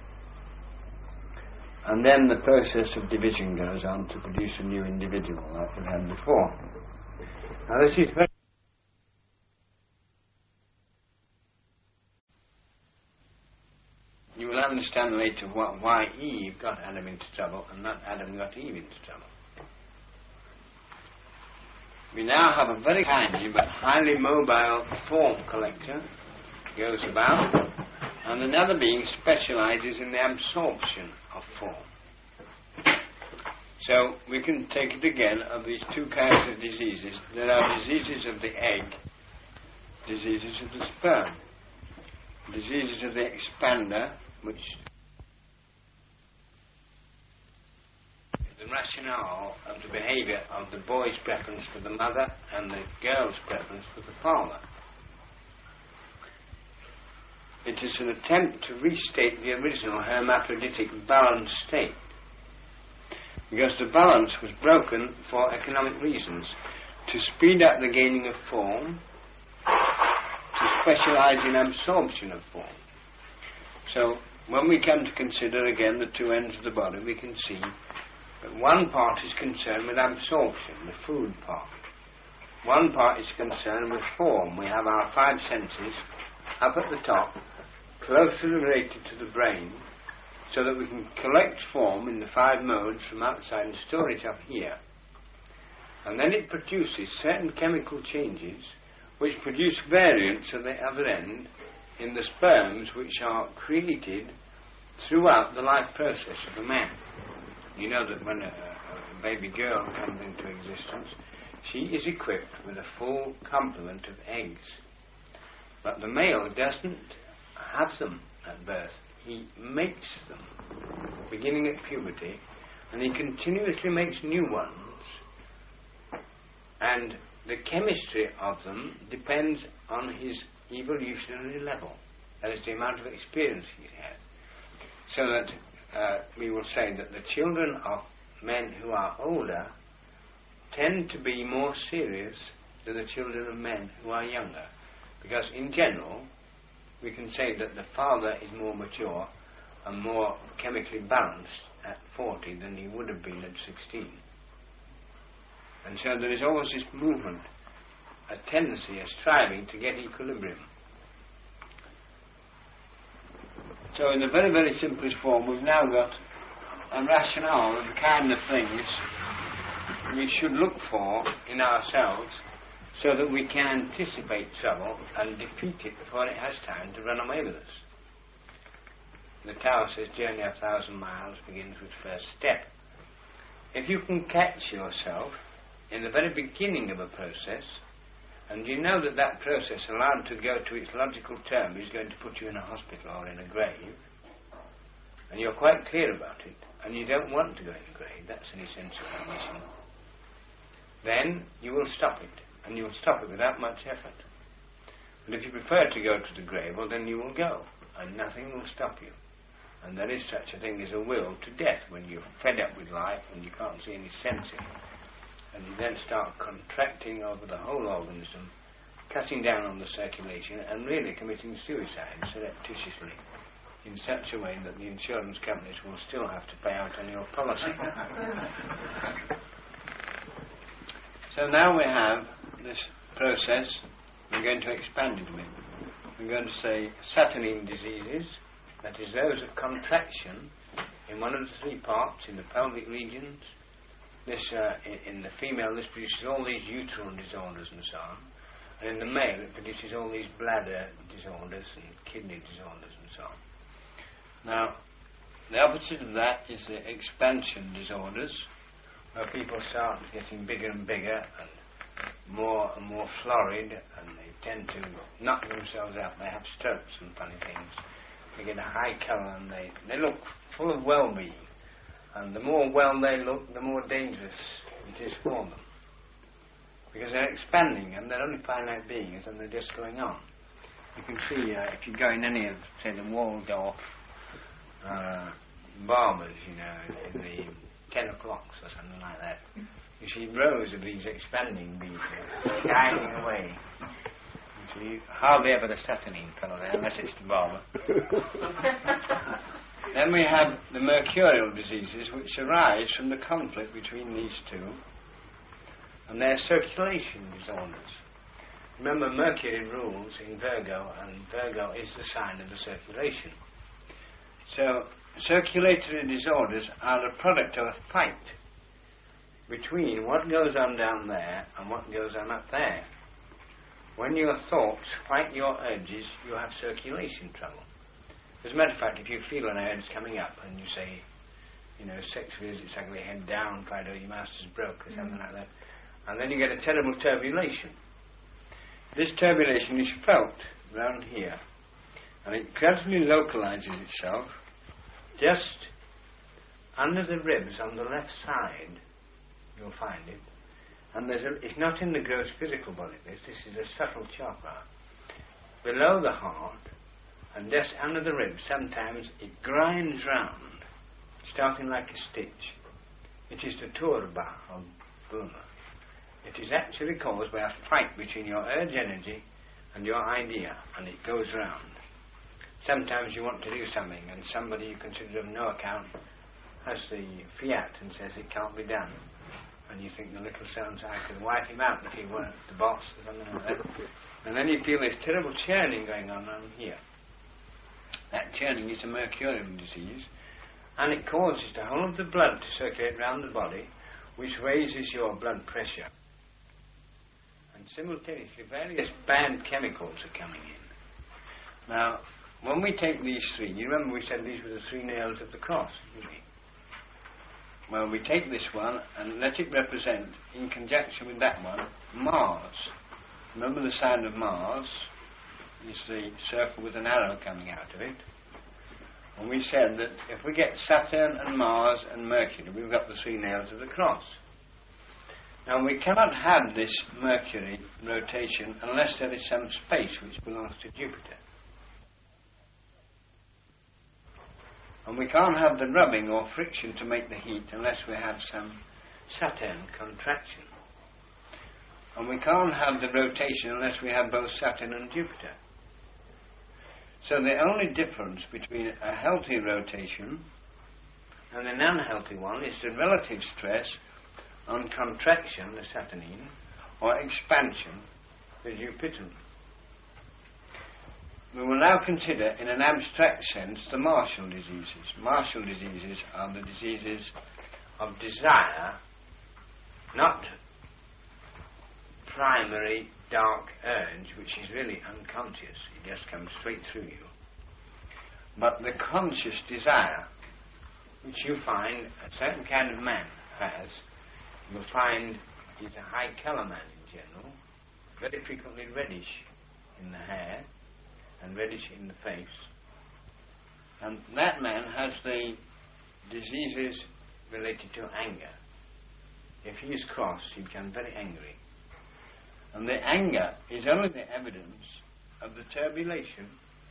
and then the process of division goes on to produce a new individual like we had before. Now this is very you will understand later why Eve got Adam into trouble and not Adam got Eve into trouble. We now have a very tiny but highly mobile form collector goes about, and another being specializes in the absorption of form. So we can take it again of these two kinds of diseases. There are diseases of the egg, diseases of the sperm, diseases of the expander, which the rationale of the behavior of the boy's preference for the mother and the girl's preference for the father. It is an attempt to restate the original hermaphroditic balanced state, because the balance was broken for economic reasons, to speed up the gaining of form, to specialize in absorption of form. So when we come to consider again the two ends of the body, we can see that one part is concerned with absorption, the food part. One part is concerned with form. We have our five senses up at the top, closely related to the brain, so that we can collect form in the five modes from outside and store it up here. And then it produces certain chemical changes which produce variants at the other end in the sperms which are created throughout the life process of a man. You know that when a baby girl comes into existence, she is equipped with a full complement of eggs. But the male doesn't have them at birth. He makes them, beginning at puberty, and he continuously makes new ones. And the chemistry of them depends on his evolutionary level, that is, the amount of experience he has. So that we will say that the children of men who are older tend to be more serious than the children of men who are younger, because in general we can say that the father is more mature and more chemically balanced at 40 than he would have been at 16. And so there is always this movement, a tendency, a striving to get equilibrium. So in the very, very simplest form, we've now got a rationale of the kind of things we should look for in ourselves so that we can anticipate trouble and defeat it before it has time to run away with us. The Tao says, journey 1,000 miles begins with first step. If you can catch yourself in the very beginning of a process, and you know that that process, allowed to go to its logical term, is going to put you in a hospital or in a grave, and you're quite clear about it, and you don't want to go in a grave, that's an essential condition, then you will stop it, and you will stop it without much effort. But if you prefer to go to the grave, well, then you will go, and nothing will stop you. And there is such a thing as a will to death, when you're fed up with life and you can't see any sense in it. And you then start contracting over the whole organism, cutting down on the circulation, and really committing suicide surreptitiously, in such a way that the insurance companies will still have to pay out on your policy. So now we have this process. We're going to expand it a bit. We're going to say saturnine diseases, that is those of contraction in one of the three parts, in the pelvic regions. This, in the female, this produces all these uterine disorders and so on. And in the male, it produces all these bladder disorders and kidney disorders and so on. Now, the opposite of that is the expansion disorders, where people start getting bigger and bigger and more florid, and they tend to knock themselves out. They have strokes and funny things. They get a high colour and they look full of well-being. And the more well they look, the more dangerous it is for them. Because they're expanding and they're only finite beings and they're just going on. You can see, if you go in any of, say, the Waldorf barbers, you know, in the 10 o'clocks or something like that, you see rows of these expanding beings guiding away. You see hardly ever the saturnine fellow there, unless it's the barber. Then we have the mercurial diseases, which arise from the conflict between these two, and they're circulation disorders. Remember, Mercury rules in Virgo, and Virgo is the sign of the circulation. So, circulatory disorders are the product of a fight between what goes on down there and what goes on up there. When your thoughts fight your urges, you have circulation trouble. As a matter of fact, if you feel an urge coming up and you say, you know, 6 visits, I go head down, Fido, your master's broke, or something like that, and then you get a terrible turbulation. This turbulation is felt round here, and it gradually localizes itself just under the ribs on the left side. You'll find it. And it's not in the gross physical body, this is a subtle chakra. Below the heart, and just under the ribs, sometimes it grinds round, starting like a stitch. It is the turba of Burma. It is actually caused by a fight between your urge energy and your idea, and it goes round. Sometimes you want to do something, and somebody you consider of no account has the fiat and says it can't be done. And you think the little son, I could wipe him out if he weren't the boss, or something like that. And then you feel this terrible churning going on here. That churning is a mercurial disease, and it causes the whole of the blood to circulate around the body, which raises your blood pressure. And simultaneously, various bad chemicals are coming in. Now, when we take these three, you remember we said these were the 3 nails of the cross, didn't we? Well, we take this one and let it represent, in conjunction with that one, Mars. Remember the sign of Mars is the circle with an arrow coming out of it. And we said that if we get Saturn and Mars and Mercury, we've got the 3 nails of the cross. Now, we cannot have this Mercury rotation unless there is some space which belongs to Jupiter. And we can't have the rubbing or friction to make the heat unless we have some Saturn contraction. And we can't have the rotation unless we have both Saturn and Jupiter. So the only difference between a healthy rotation and an unhealthy one is the relative stress on contraction, the Saturnine, or expansion, the Jupitan. We will now consider, in an abstract sense, the martial diseases. Martial diseases are the diseases of desire, not primary dark urge, which is really unconscious. It just comes straight through you. But the conscious desire, which you find a certain kind of man has, you'll find he's a high colour man in general, very frequently reddish in the hair, and reddish in the face. And that man has the diseases related to anger. If he is cross, he becomes very angry. And the anger is only the evidence of the turbulation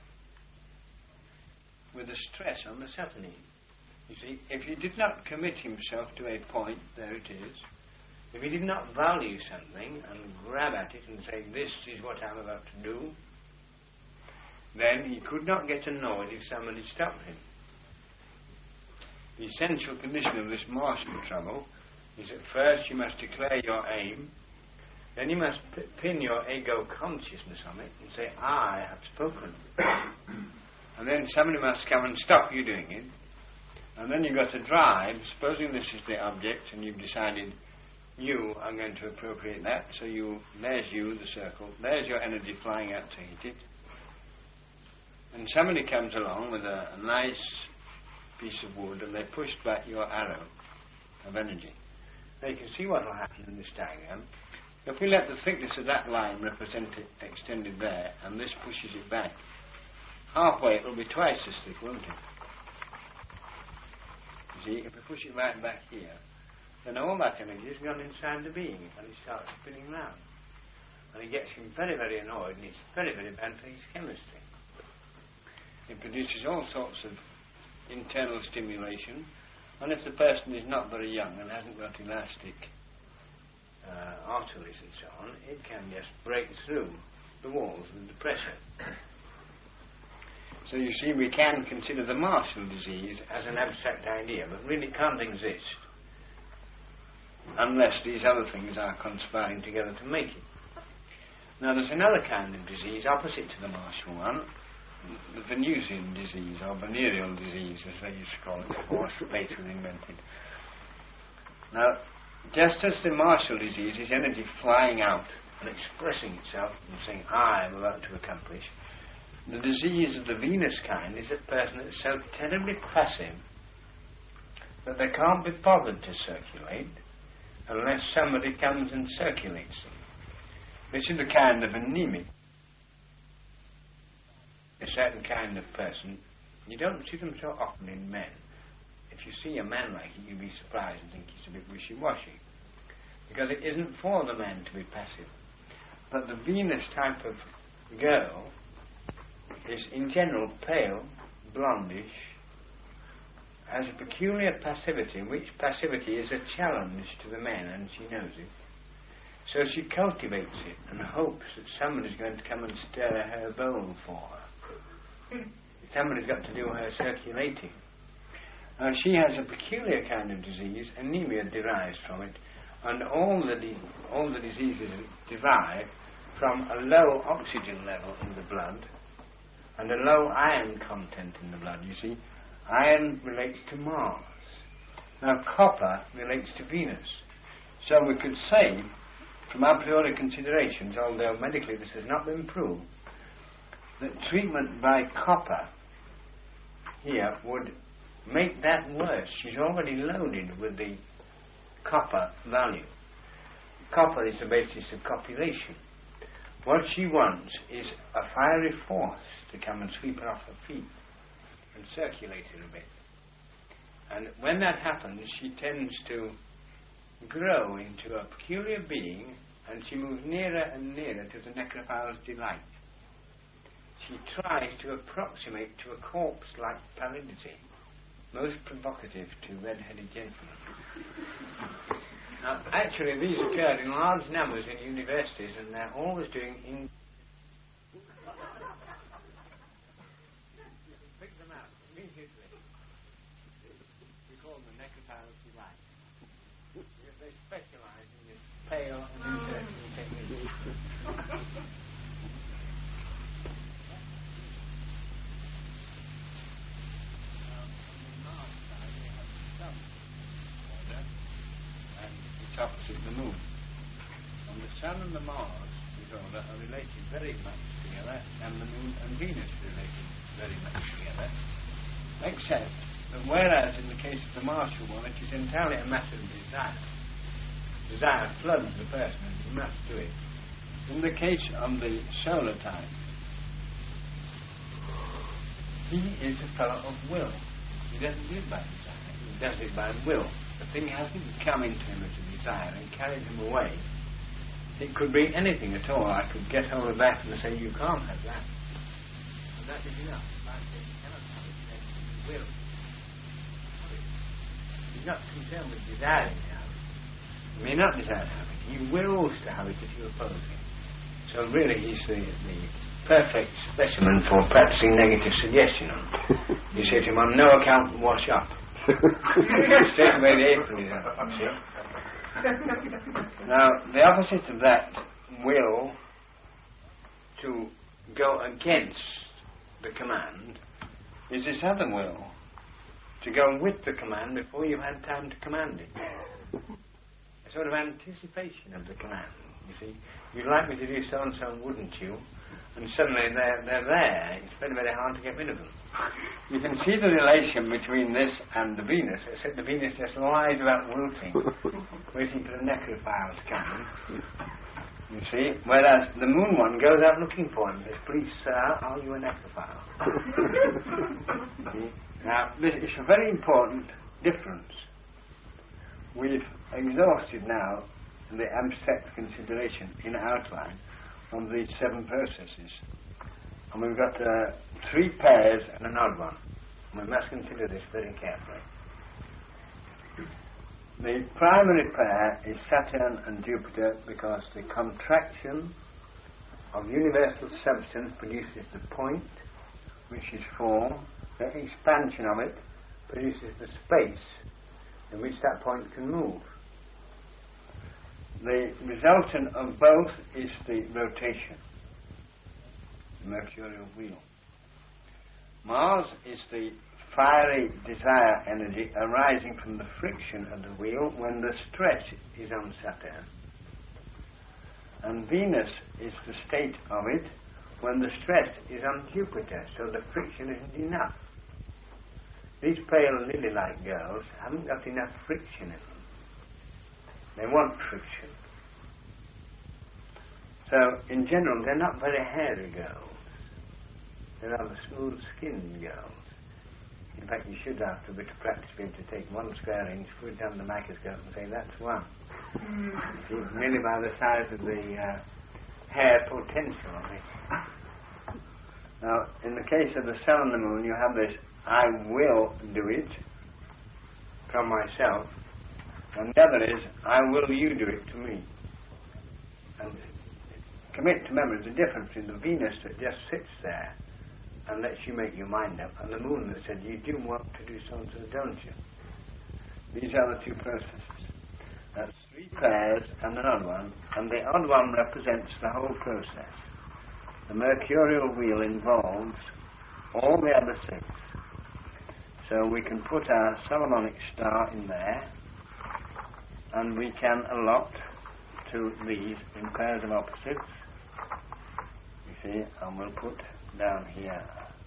with the stress on the Saturnine. You see, if he did not commit himself to a point, there it is, if he did not value something and grab at it and say, this is what I'm about to do, then he could not get annoyed if somebody stopped him. The essential condition of this martial trouble is that first you must declare your aim, then you must pin your ego consciousness on it and say, I have spoken. And then somebody must come and stop you doing it. And then you've got to drive, supposing this is the object and you've decided you are going to appropriate that, so there's you, the circle, there's your energy flying out to hit it. And somebody comes along with a nice piece of wood and they push back your arrow of energy. Now you can see what will happen in this diagram. If we let the thickness of that line represent it extended there, and this pushes it back, halfway it will be twice as thick, won't it? You see, if we push it right back here, then all that energy has gone inside the being, and it starts spinning round. And it gets him very, very annoyed, and it's very, very bad for his chemistry. It produces all sorts of internal stimulation, and if the person is not very young and hasn't got elastic arteries and so on, it can just break through the walls with the pressure. So you see, we can consider the martial disease as an abstract idea, but really can't exist unless these other things are conspiring together to make it. Now there's another kind of disease opposite to the martial one, the Venusian disease, or venereal disease as they used to call it before space was invented. Now, just as the martial disease is energy flying out and expressing itself and saying, I am about to accomplish, the disease of the Venus kind is a person that's so terribly passive that they can't be bothered to circulate unless somebody comes and circulates them. This is the kind of anemic. A certain kind of person, you don't see them so often in men. If you see a man like it, you'll be surprised and think he's a bit wishy-washy, because it isn't for the man to be passive. But the Venus type of girl is in general pale, blondish, has a peculiar passivity, which passivity is a challenge to the men, and she knows it. So she cultivates it and hopes that somebody's going to come and stir her bowl for her. Somebody's got to do her circulating. She has a peculiar kind of disease. Anemia derives from it, and all the diseases derive from a low oxygen level in the blood and a low iron content in the blood. You see, iron relates to Mars. Now copper relates to Venus. So we could say, from a priori considerations, although medically this has not been proved, that treatment by copper here would make that worse. She's already loaded with the copper value. Copper is the basis of copulation. What she wants is a fiery force to come and sweep her off her feet and circulate her a bit. And when that happens, she tends to grow into a peculiar being, and she moves nearer and nearer to the necrophile's delight. She tries to approximate to a corpse-like pallidity, most provocative to red-headed gentlemen. Now, actually, these occur in large numbers in universities, and they're always doing pick them out immediately. We call them the necrophile's delight, because they specialise in this pale and interesting technique. And it's opposite the moon. And the Sun and the Mars disorder are related very much together, and the Moon and Venus related very much together, except that whereas in the case of the martial one it is entirely a matter of desire. Desire floods the person and he must do it. In the case of the solar type, he is a fellow of will. He doesn't live by desire, he does it by will. The thing hasn't come into him as a desire and carries him away. It could be anything at all. I could get hold of that and say, you can't have that. And that is enough. If I say you cannot have it, then you will have it. He's not concerned with desiring to have it. You may not desire to have it. He wills to have it if you oppose him. So really he's the perfect specimen for practicing negative suggestion. You say to him, on no account wash up. Straight away the apron is up, you see. Now, the opposite of that will to go against the command is this other will, to go with the command before you've had time to command it. A sort of anticipation of the command, you see. You'd like me to do so and so, wouldn't you? And suddenly they're there. It's very, very hard to get rid of them. You can see the relation between this and the Venus, except the Venus just lies about wilting, waiting for the necrophile to come in. You see? Whereas the moon one goes out looking for him. Says, please, sir, are you a necrophile? Now, this is a very important difference. We've exhausted now the abstract consideration in outline of these 7 processes. And we've got 3 pairs and an odd one. We must consider this very carefully. The primary pair is Saturn and Jupiter because the contraction of universal substance produces the point, which is form. The expansion of it produces the space in which that point can move. The resultant of both is the rotation, the mercurial wheel. Mars is the fiery desire energy arising from the friction of the wheel when the stress is on Saturn. And Venus is the state of it when the stress is on Jupiter, so the friction isn't enough. These pale lily-like girls haven't got enough friction in them. They want friction. So, in general, they're not very hairy girls. They're rather smooth-skinned girls. In fact, you should, after a bit of practice, be able to take 1 square inch, put it down the microscope and say, that's one. See, merely by the size of the hair potential of it. Now, in the case of the sun and the moon, you have this, I will do it from myself. And the other is, I will you do it to me. And commit to memory the difference between the Venus that just sits there and lets you make your mind up, and the moon that said, you do want to do so and so, don't you? These are the 2 processes. That's 3 pairs and an odd one, and the odd one represents the whole process. The mercurial wheel involves all the other 6. So we can put our Solomonic star in there, and we can allot to these in pairs of opposites. You see, and we'll put down here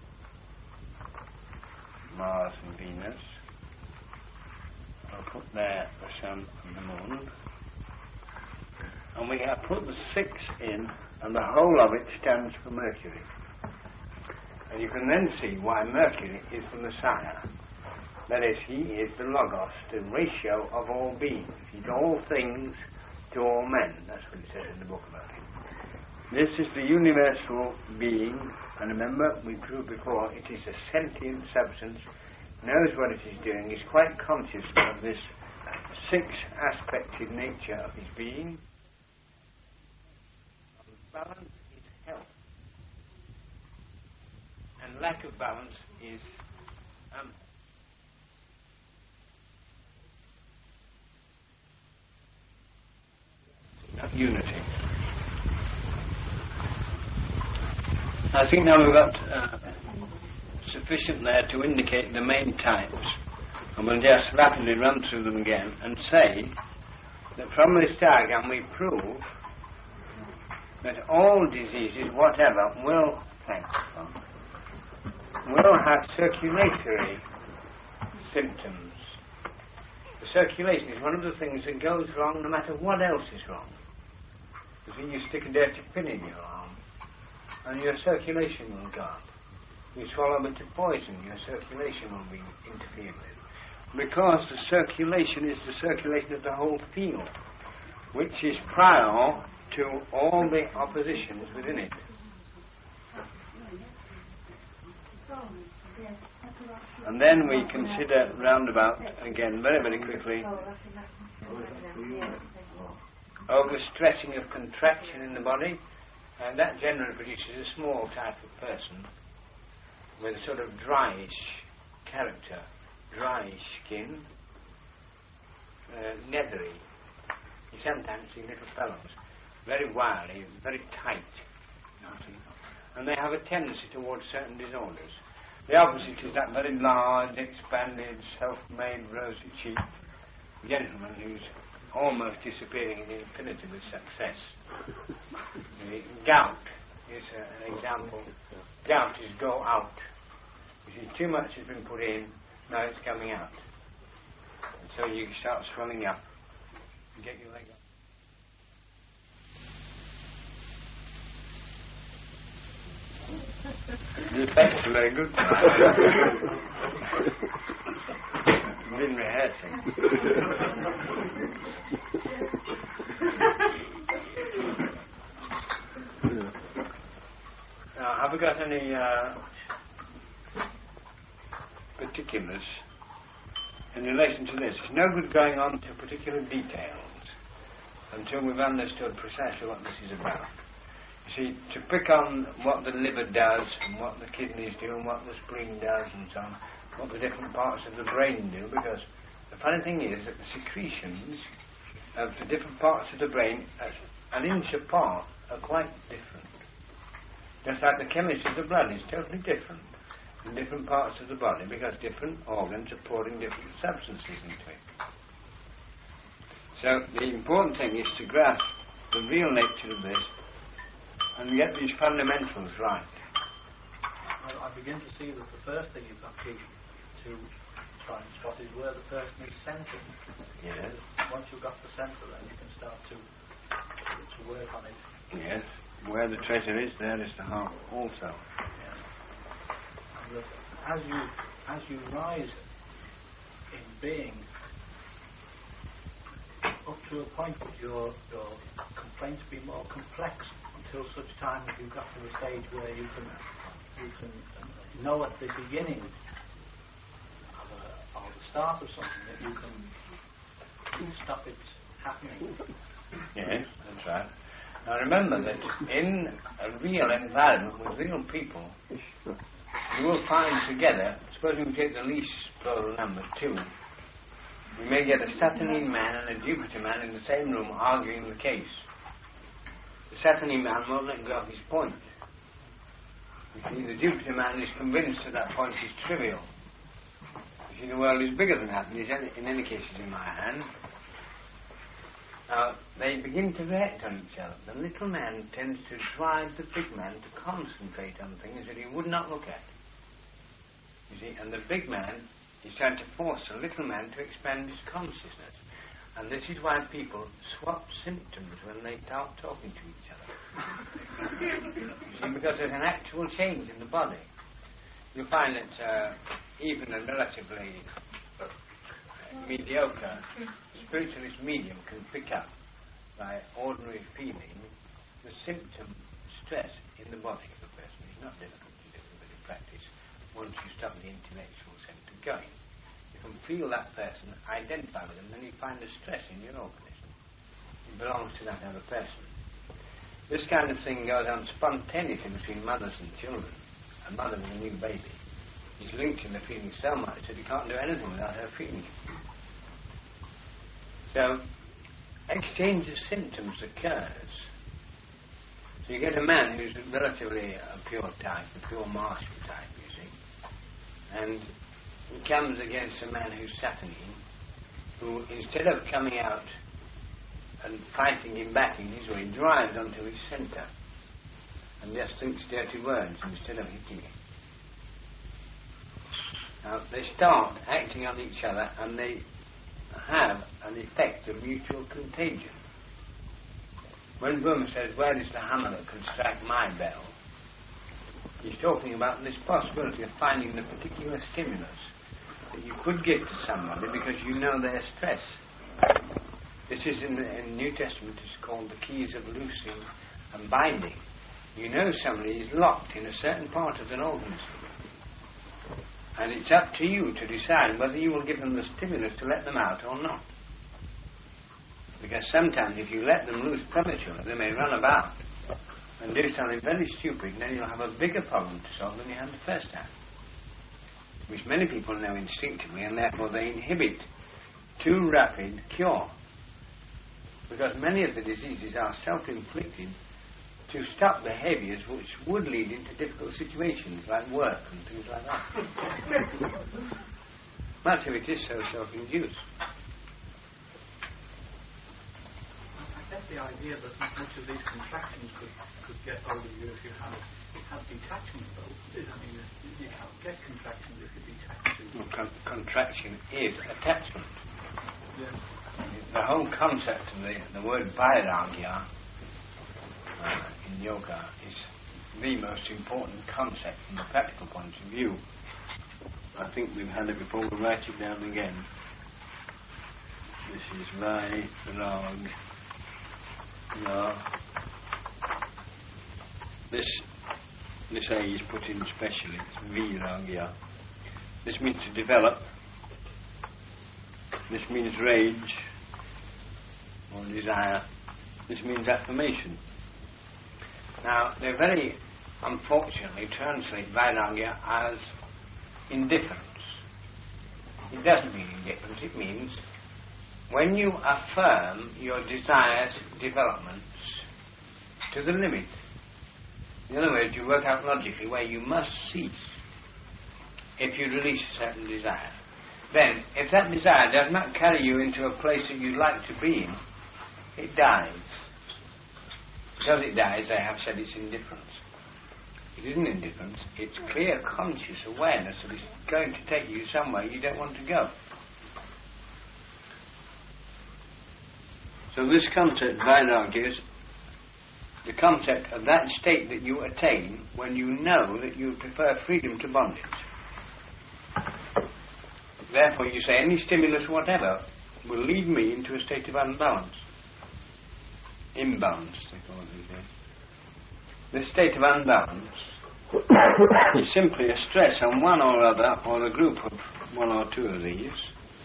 Mars and Venus. I'll put there the Sun and the Moon. And we have put the 6 in, and the whole of it stands for Mercury. And you can then see why Mercury is the Messiah. That is, he is the Logos, the ratio of all beings. He's all things to all men. That's what it says in the book about him. This is the universal being, and remember, we proved before, it is a sentient substance, knows what it is doing, is quite conscious of this 6-aspected nature of his being. Balance is health, and lack of balance is not unity. I think now we've got sufficient there to indicate the main types, and we'll just rapidly run through them again and say that from this diagram we prove that all diseases, whatever, will have circulatory symptoms. The circulation is one of the things that goes wrong no matter what else is wrong. Because you stick a dirty pin in your arm, and your circulation will go up. You swallow a bit of poison, your circulation will be interfered with. Because the circulation is the circulation of the whole field, which is prior to all the oppositions within it. And then we consider roundabout, again very, very quickly, overstressing of contraction in the body, and that generally produces a small type of person with a sort of dryish character, dryish skin, leathery. You sometimes see little fellows, very wiry, very tight, and they have a tendency towards certain disorders. The opposite is that very large, expanded, self-made, rosy-cheeked gentleman who's almost disappearing in infinity with success. Gout is an example. Gout is go out. You see, too much has been put in, now it's coming out. And so you start swelling up and get your leg up. The effects are very good tonight. I've been rehearsing. Now, have we got any particulars in relation to this? It's no good going on to particular details until we've understood precisely what this is about. You see, to pick on what the liver does and what the kidneys do and what the spleen does and so on, what the different parts of the brain do, because the funny thing is that the secretions of the different parts of the brain at an inch apart are quite different. Just like the chemistry of the blood is totally different in different parts of the body because different organs are pouring different substances into it. So the important thing is to grasp the real nature of this and get these fundamentals right. Well, I begin to see that the first thing you've got to try and spot is where the person is centred. Yes. Once you've got the centre, then you can start to work on it. Yes. Where the treasure is, there is the heart also. Yeah. And that as you rise in being up to a point that your complaints be more complex until such time that you've got to the stage where you can know at the beginning of the start of something that you can stop it happening. Yes, that's right. Now remember that in a real environment with real people, you will find together, suppose we take the least plural number, 2, you may get a Saturnine man and a Jupiter man in the same room arguing the case. The Saturnine man won't let go of his point. You see, the Jupiter man is convinced that that point is trivial. You see, the world is bigger than that, and in any case is in my hand. Now, they begin to react on each other. The little man tends to drive the big man to concentrate on things that he would not look at. You see, and the big man is trying to force the little man to expand his consciousness. And this is why people swap symptoms when they start talking to each other. You see, because there's an actual change in the body. You'll find that even a relatively mediocre spiritualist medium can pick up by ordinary feeling the symptom stress in the body of a person. It's not difficult to do with a practice once you stop the intellectual centre going. You can feel that person, identify with them, then you find the stress in your organism. It belongs to that other person. This kind of thing goes on spontaneously between mothers and children. A mother with a new baby is linked in the feeling so much that you can't do anything without her feeling it. So, exchange of symptoms occurs. So you get a man who's relatively a pure type, a pure martial type, you see, and he comes against a man who's Saturnine, who instead of coming out and fighting him back in his way, drives onto his centre and just thinks dirty words instead of hitting him. Now, they start acting on each other and they have an effect of mutual contagion. When Brahma says, where is the hammer that can strike my bell? He's talking about this possibility of finding the particular stimulus that you could give to somebody because you know their stress. This is in the New Testament, it's called the keys of loosing and binding. You know somebody is locked in a certain part of an organism, and it's up to you to decide whether you will give them the stimulus to let them out or not. Because sometimes if you let them loose prematurely, they may run about and do something very stupid, and then you'll have a bigger problem to solve than you had the first time, which many people know instinctively, and therefore they inhibit too rapid cure. Because many of the diseases are self-inflicted to stop behaviours which would lead into difficult situations, like work and things like that. Much of it is so self-induced. I get the idea that much of these contractions could get hold of you if you have detachment, though. I mean, you can't get contractions if you're detached. Well, contraction is attachment. Yes. The whole concept of the word vairagya in yoga is the most important concept from the practical point of view. I think we've had it before, we'll write it down again. This is vairagya. This A is put in specially, it's viragya. This means to develop. This means rage or desire. This means affirmation. Now, they very unfortunately translate vairagya as indifference. It doesn't mean indifference, it means when you affirm your desires' developments to the limit. In other words, you work out logically where you must cease if you release a certain desire. Then, if that desire does not carry you into a place that you'd like to be in, it dies. Because it dies, I have said it's indifference. It isn't indifference, it's clear conscious awareness that it's going to take you somewhere you don't want to go. So this concept, vairagya, is the concept of that state that you attain when you know that you prefer freedom to bondage. Therefore you say any stimulus whatever will lead me into a state of unbalance. Imbalance, they call it these days. This state of unbalance is simply a stress on one or other, or a group of one or two of these,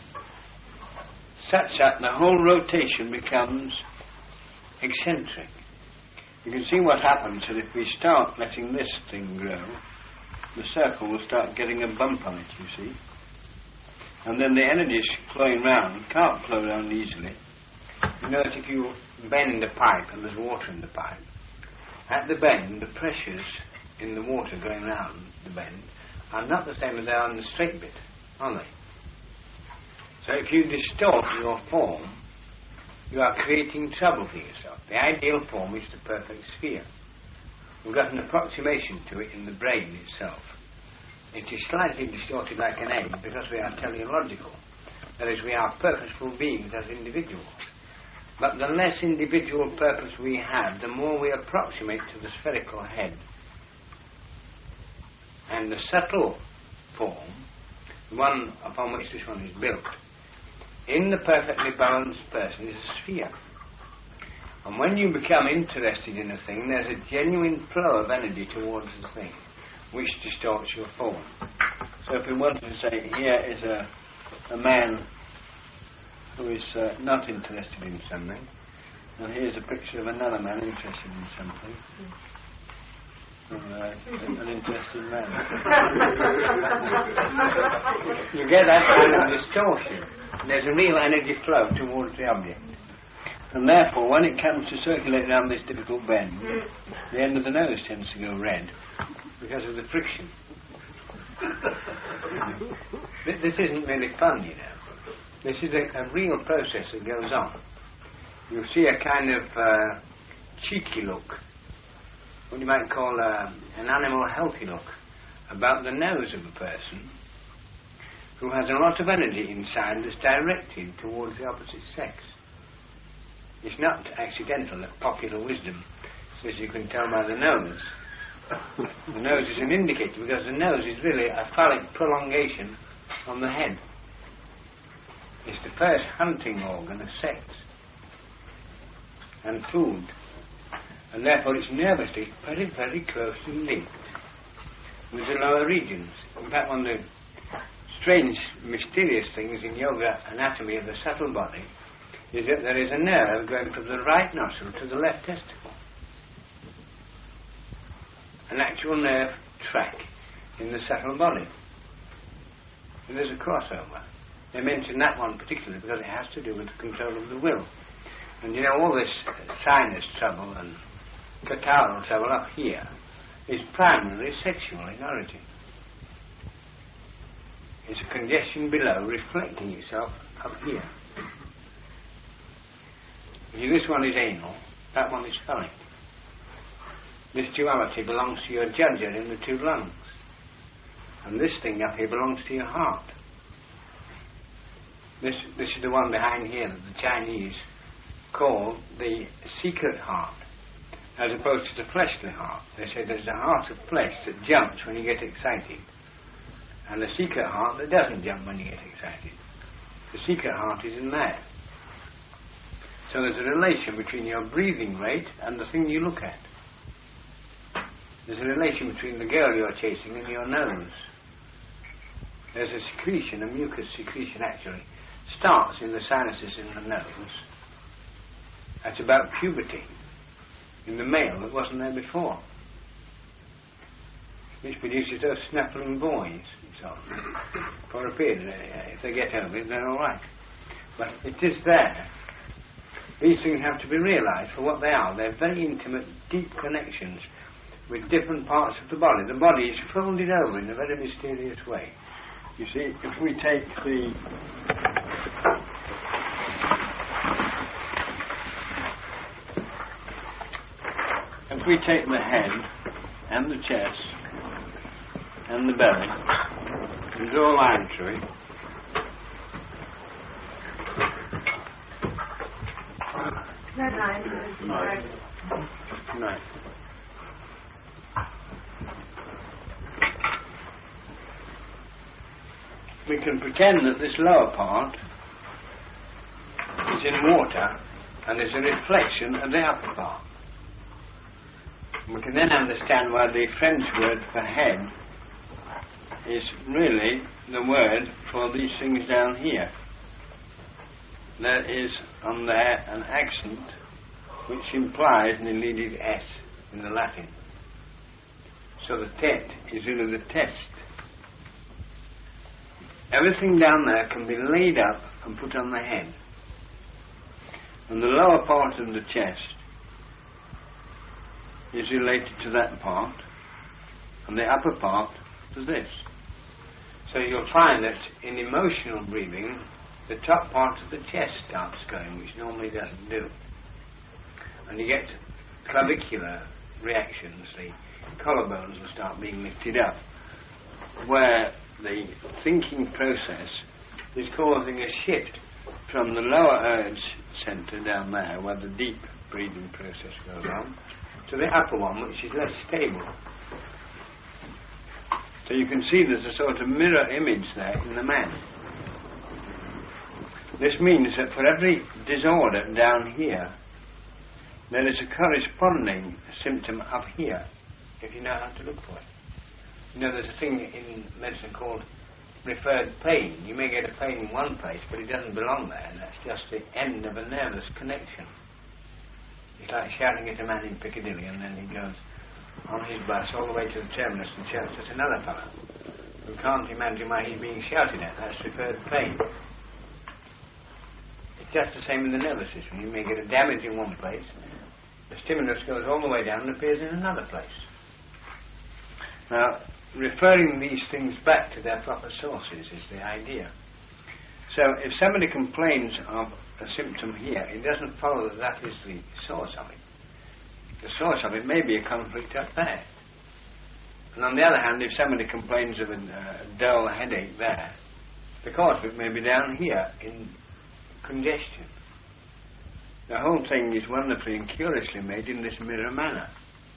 such that the whole rotation becomes eccentric. You can see what happens that if we start letting this thing grow, the circle will start getting a bump on it, you see. And then the energy flowing round can't flow round easily. You know that if you bend a pipe and there's water in the pipe, at the bend the pressures in the water going round the bend are not the same as they are in the straight bit, are they? So if you distort your form, you are creating trouble for yourself. The ideal form is the perfect sphere. We've got an approximation to it in the brain itself. It is slightly distorted like an egg because we are teleological. That is, we are purposeful beings as individuals. But the less individual purpose we have, the more we approximate to the spherical head. And the subtle form, the one upon which this one is built, in the perfectly balanced person is a sphere. And when you become interested in a thing, there's a genuine flow of energy towards the thing, which distorts your form. So if we wanted to say, here is a man who is not interested in something, and here's a picture of another man interested in something. An interesting man. You get that kind of distortion. There's a real energy flow towards the object. And therefore, when it comes to circulate around this difficult bend, the end of the nose tends to go red because of the friction. This isn't really fun, you know. This is a real process that goes on. You see a kind of cheeky look, what you might call an animal healthy look, about the nose of a person who has a lot of energy inside that's directed towards the opposite sex. It's not accidental that popular wisdom says you can tell by the nose. The nose is an indicator because the nose is really a phallic prolongation on the head. It's the first hunting organ of sex. and food. And therefore its nervous is very, very closely linked with the lower regions. In fact, one of the strange, mysterious things in yoga anatomy of the subtle body is that there is a nerve going from the right nostril to the left testicle. An actual nerve track in the subtle body. And there's a crossover. They mention that one particularly because it has to do with the control of the will. And you know, all this sinus trouble and catarrhal trouble up here is primarily sexual in origin. It's a congestion below reflecting itself up here. See, this one is anal, that one is stomach. This duality belongs to your judger in the two lungs. And this thing up here belongs to your heart. This is the one behind here that the Chinese call the secret heart, as opposed to the fleshly heart. They say there's a heart of flesh that jumps when you get excited, and the secret heart that doesn't jump when you get excited. The secret heart is in there. So there's a relation between your breathing rate and the thing you look at. There's a relation between the girl you're chasing and your nose. There's a secretion, a mucus secretion actually, starts in the sinuses in the nose. That's about puberty in the male that wasn't there before, which produces those snaffling boys and so on. For a period, if they get over it, they're all right. But it is there. These things have to be realised for what they are. They're very intimate, deep connections with different parts of the body. The body is folded over in a very mysterious way. You see, if we take the head and the chest and the belly and draw a line through it, Right. We can pretend that this lower part is in water and is a reflection of the upper part. We can then understand why the French word for head is really the word for these things down here. There is on there an accent which implies an elided S in the Latin. So the tet is really the test. Everything down there can be laid up and put on the head. And the lower part of the chest is related to that part, and the upper part to this. So you'll find that in emotional breathing, the top part of the chest starts going, which normally doesn't do. And you get clavicular reactions, the collarbones will start being lifted up, where the thinking process is causing a shift from the lower urge centre down there, where the deep breathing process goes on, to the upper one, which is less stable. So you can see there's a sort of mirror image there in the man. This means that for every disorder down here, there is a corresponding symptom up here, if you know how to look for it. You know, there's a thing in medicine called referred pain. You may get a pain in one place, but it doesn't belong there, and that's just the end of a nervous connection. It's like shouting at a man in Piccadilly, and then he goes on his bus all the way to the terminus and shouts at another fellow who can't imagine why he's being shouted at. That's referred pain. It's just the same in the nervous system. You may get a damage in one place, the stimulus goes all the way down and appears in another place. Now, referring these things back to their proper sources is the idea. So, if somebody complains of a symptom here, it doesn't follow that that is the source of it. The source of it may be a conflict up there. And on the other hand, if somebody complains of a dull headache there, the cause of it may be down here in congestion. The whole thing is wonderfully and curiously made in this mirror manner.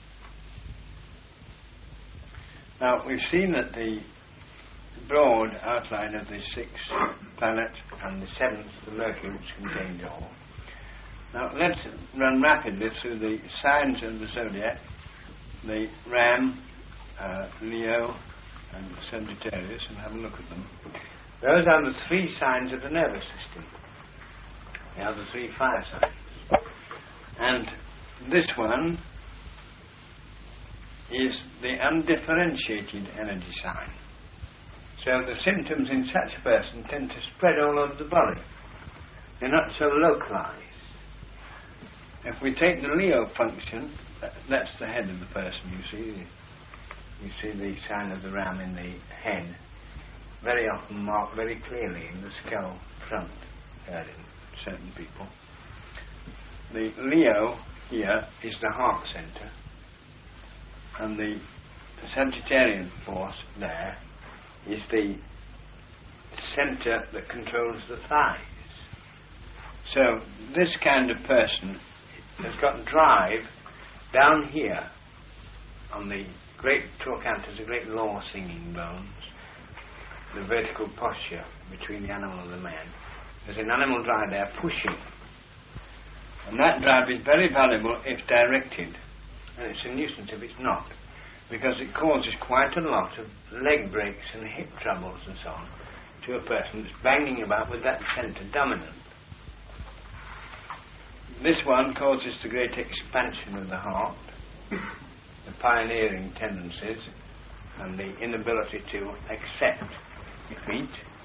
Now, we've seen that the broad outline of the 6th planet and the 7th, the Mercury, which contains all, Now let's run rapidly through the signs of the zodiac, the Ram, Leo and Sagittarius, and have a look at them. Those are the three signs of the nervous system. They are the three fire signs. And this one is the undifferentiated energy sign. So the symptoms in such a person tend to spread all over the body. They're not so localized. If we take the Leo function, that's the head of the person, you see. You see the sign of the ram in the head, very often marked very clearly in the skull front in certain people. The Leo here is the heart centre, and the Sagittarian force there is the centre that controls the thighs. So this kind of person has got drive down here on the great trochanter, the great law singing bones, the vertical posture between the animal and the man. There's an animal drive there pushing. And that drive is very valuable if directed. And it's a nuisance if it's not, because it causes quite a lot of leg breaks and hip troubles and so on to a person that's banging about with that centre dominant. This one causes the great expansion of the heart, the pioneering tendencies, and the inability to accept defeat.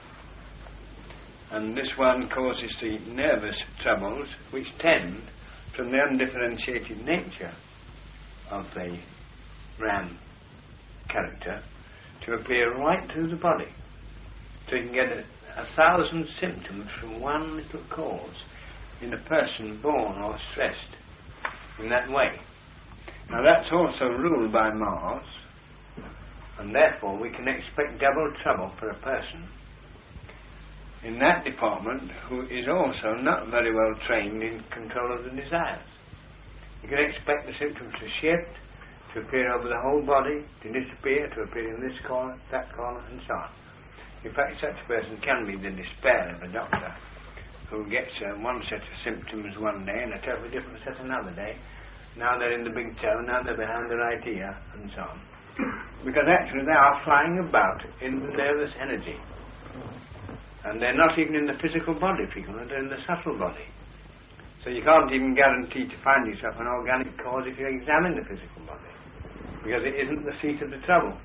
And this one causes the nervous troubles, which tend, from the undifferentiated nature of the ram character, to appear right through the body. So you can get 1,000 symptoms from one little cause in a person born or stressed in that way. Now that's also ruled by Mars, and therefore we can expect double trouble for a person in that department who is also not very well trained in control of the desires. You can expect the symptoms to shift, to appear over the whole body, to disappear, to appear in this corner, that corner, and so on. In fact, such a person can be the despair of a doctor who gets one set of symptoms one day and a totally different set another day. Now they're in the big toe, now they're behind the right ear, and so on. Because actually they are flying about in the nervous energy. And they're not even in the physical body frequently, they're in the subtle body. So you can't even guarantee to find yourself an organic cause if you examine the physical body, because it isn't the seat of the trouble.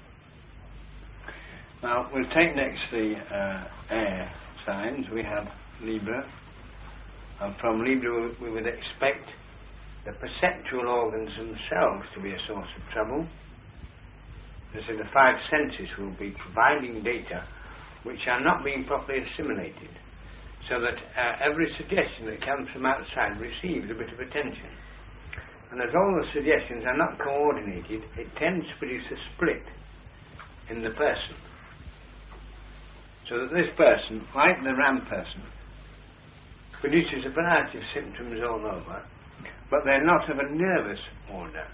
Now we'll take next the air signs. We have Libra, and from Libra we would expect the perceptual organs themselves to be a source of trouble. So the five senses will be providing data which are not being properly assimilated, so that every suggestion that comes from outside receives a bit of attention. And as all the suggestions are not coordinated, it tends to produce a split in the person. So that this person, like the ram person, produces a variety of symptoms all over, but they're not of a nervous order.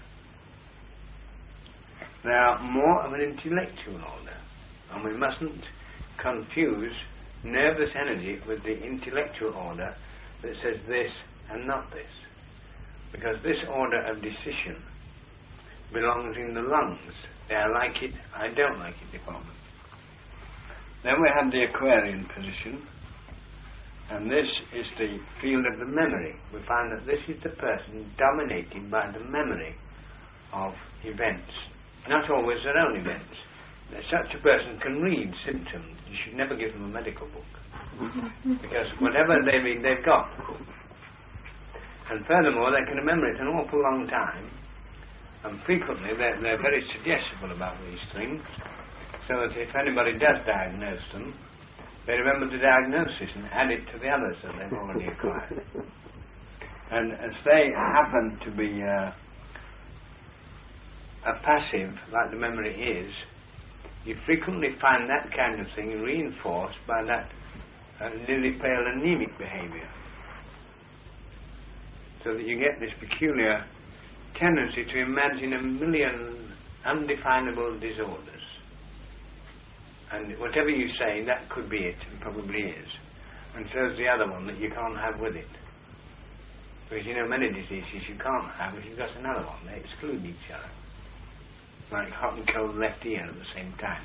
They are more of an intellectual order, and we mustn't confuse nervous energy with the intellectual order that says this and not this, because this order of decision belongs in the lungs. They are like it, I don't like it department. Then we have the Aquarian position, and this is the field of the memory. We find that this is the person dominated by the memory of events, not always their own events. Such a person can read symptoms. You should never give them a medical book, because whatever they read, they've got. And furthermore, they can remember it an awful long time, and frequently they're very suggestible about these things, so that if anybody does diagnose them, they remember the diagnosis and add it to the others that they've already acquired. And as they happen to be a passive, like the memory is, you frequently find that kind of thing reinforced by that lily pale anemic behaviour. So that you get this peculiar tendency to imagine a million undefinable disorders. And whatever you say, that could be it, and probably is. And so is the other one that you can't have with it. Because you know many diseases you can't have if you've got another one. They exclude each other. Like hot and cold left ear at the same time.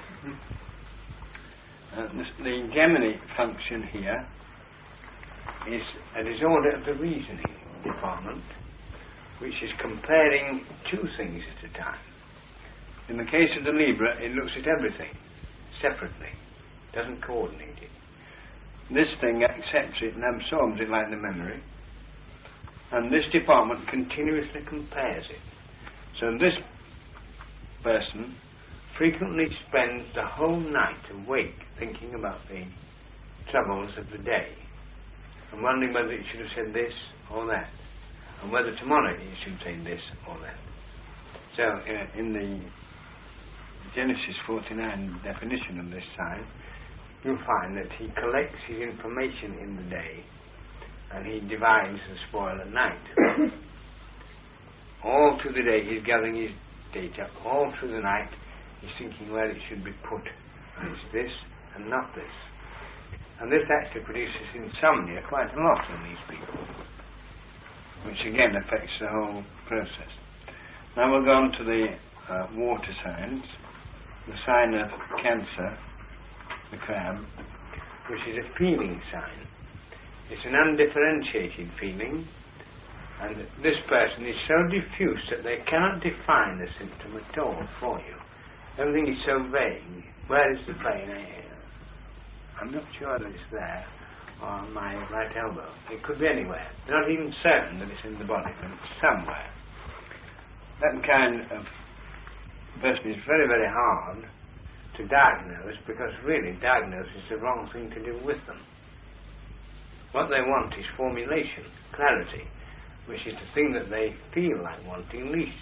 The Gemini function here is a disorder of the reasoning department, which is comparing two things at a time. In the case of the Libra, it looks at everything separately, doesn't coordinate it. This thing accepts it and absorbs it like the memory, and this department continuously compares it. So this person frequently spends the whole night awake thinking about the troubles of the day and wondering whether it should have said this or that, and whether tomorrow it should say this or that. So in the Genesis 49 definition of this sign, you'll find that he collects his information in the day and he divides the spoil at night. All through the day he's gathering his data, all through the night he's thinking where it should be put, and it's this and not this. And this actually produces insomnia quite a lot in these people, which again affects the whole process. Now we'll go on to the water signs. The sign of Cancer, the crab, which is a feeling sign. It's an undifferentiated feeling, and this person is so diffuse that they cannot define the symptom at all for you. Everything is so vague. Where is the pain? I'm not sure that it's there, or on my right elbow. It could be anywhere. They're not even certain that it's in the body, but it's somewhere. That kind of person is very, very hard to diagnose, because really diagnosis is the wrong thing to do with them. What they want is formulation, clarity, which is the thing that they feel like wanting least.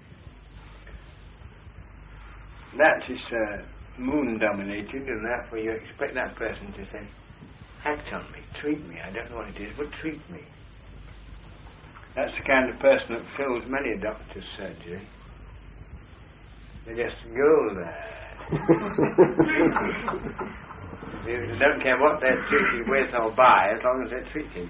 That is moon dominated, and therefore you expect that person to say, act on me, treat me, I don't know what it is, but treat me. That's the kind of person that fills many a doctor's surgery. They just go there. They don't care what they're treated with or by, as long as they're treated.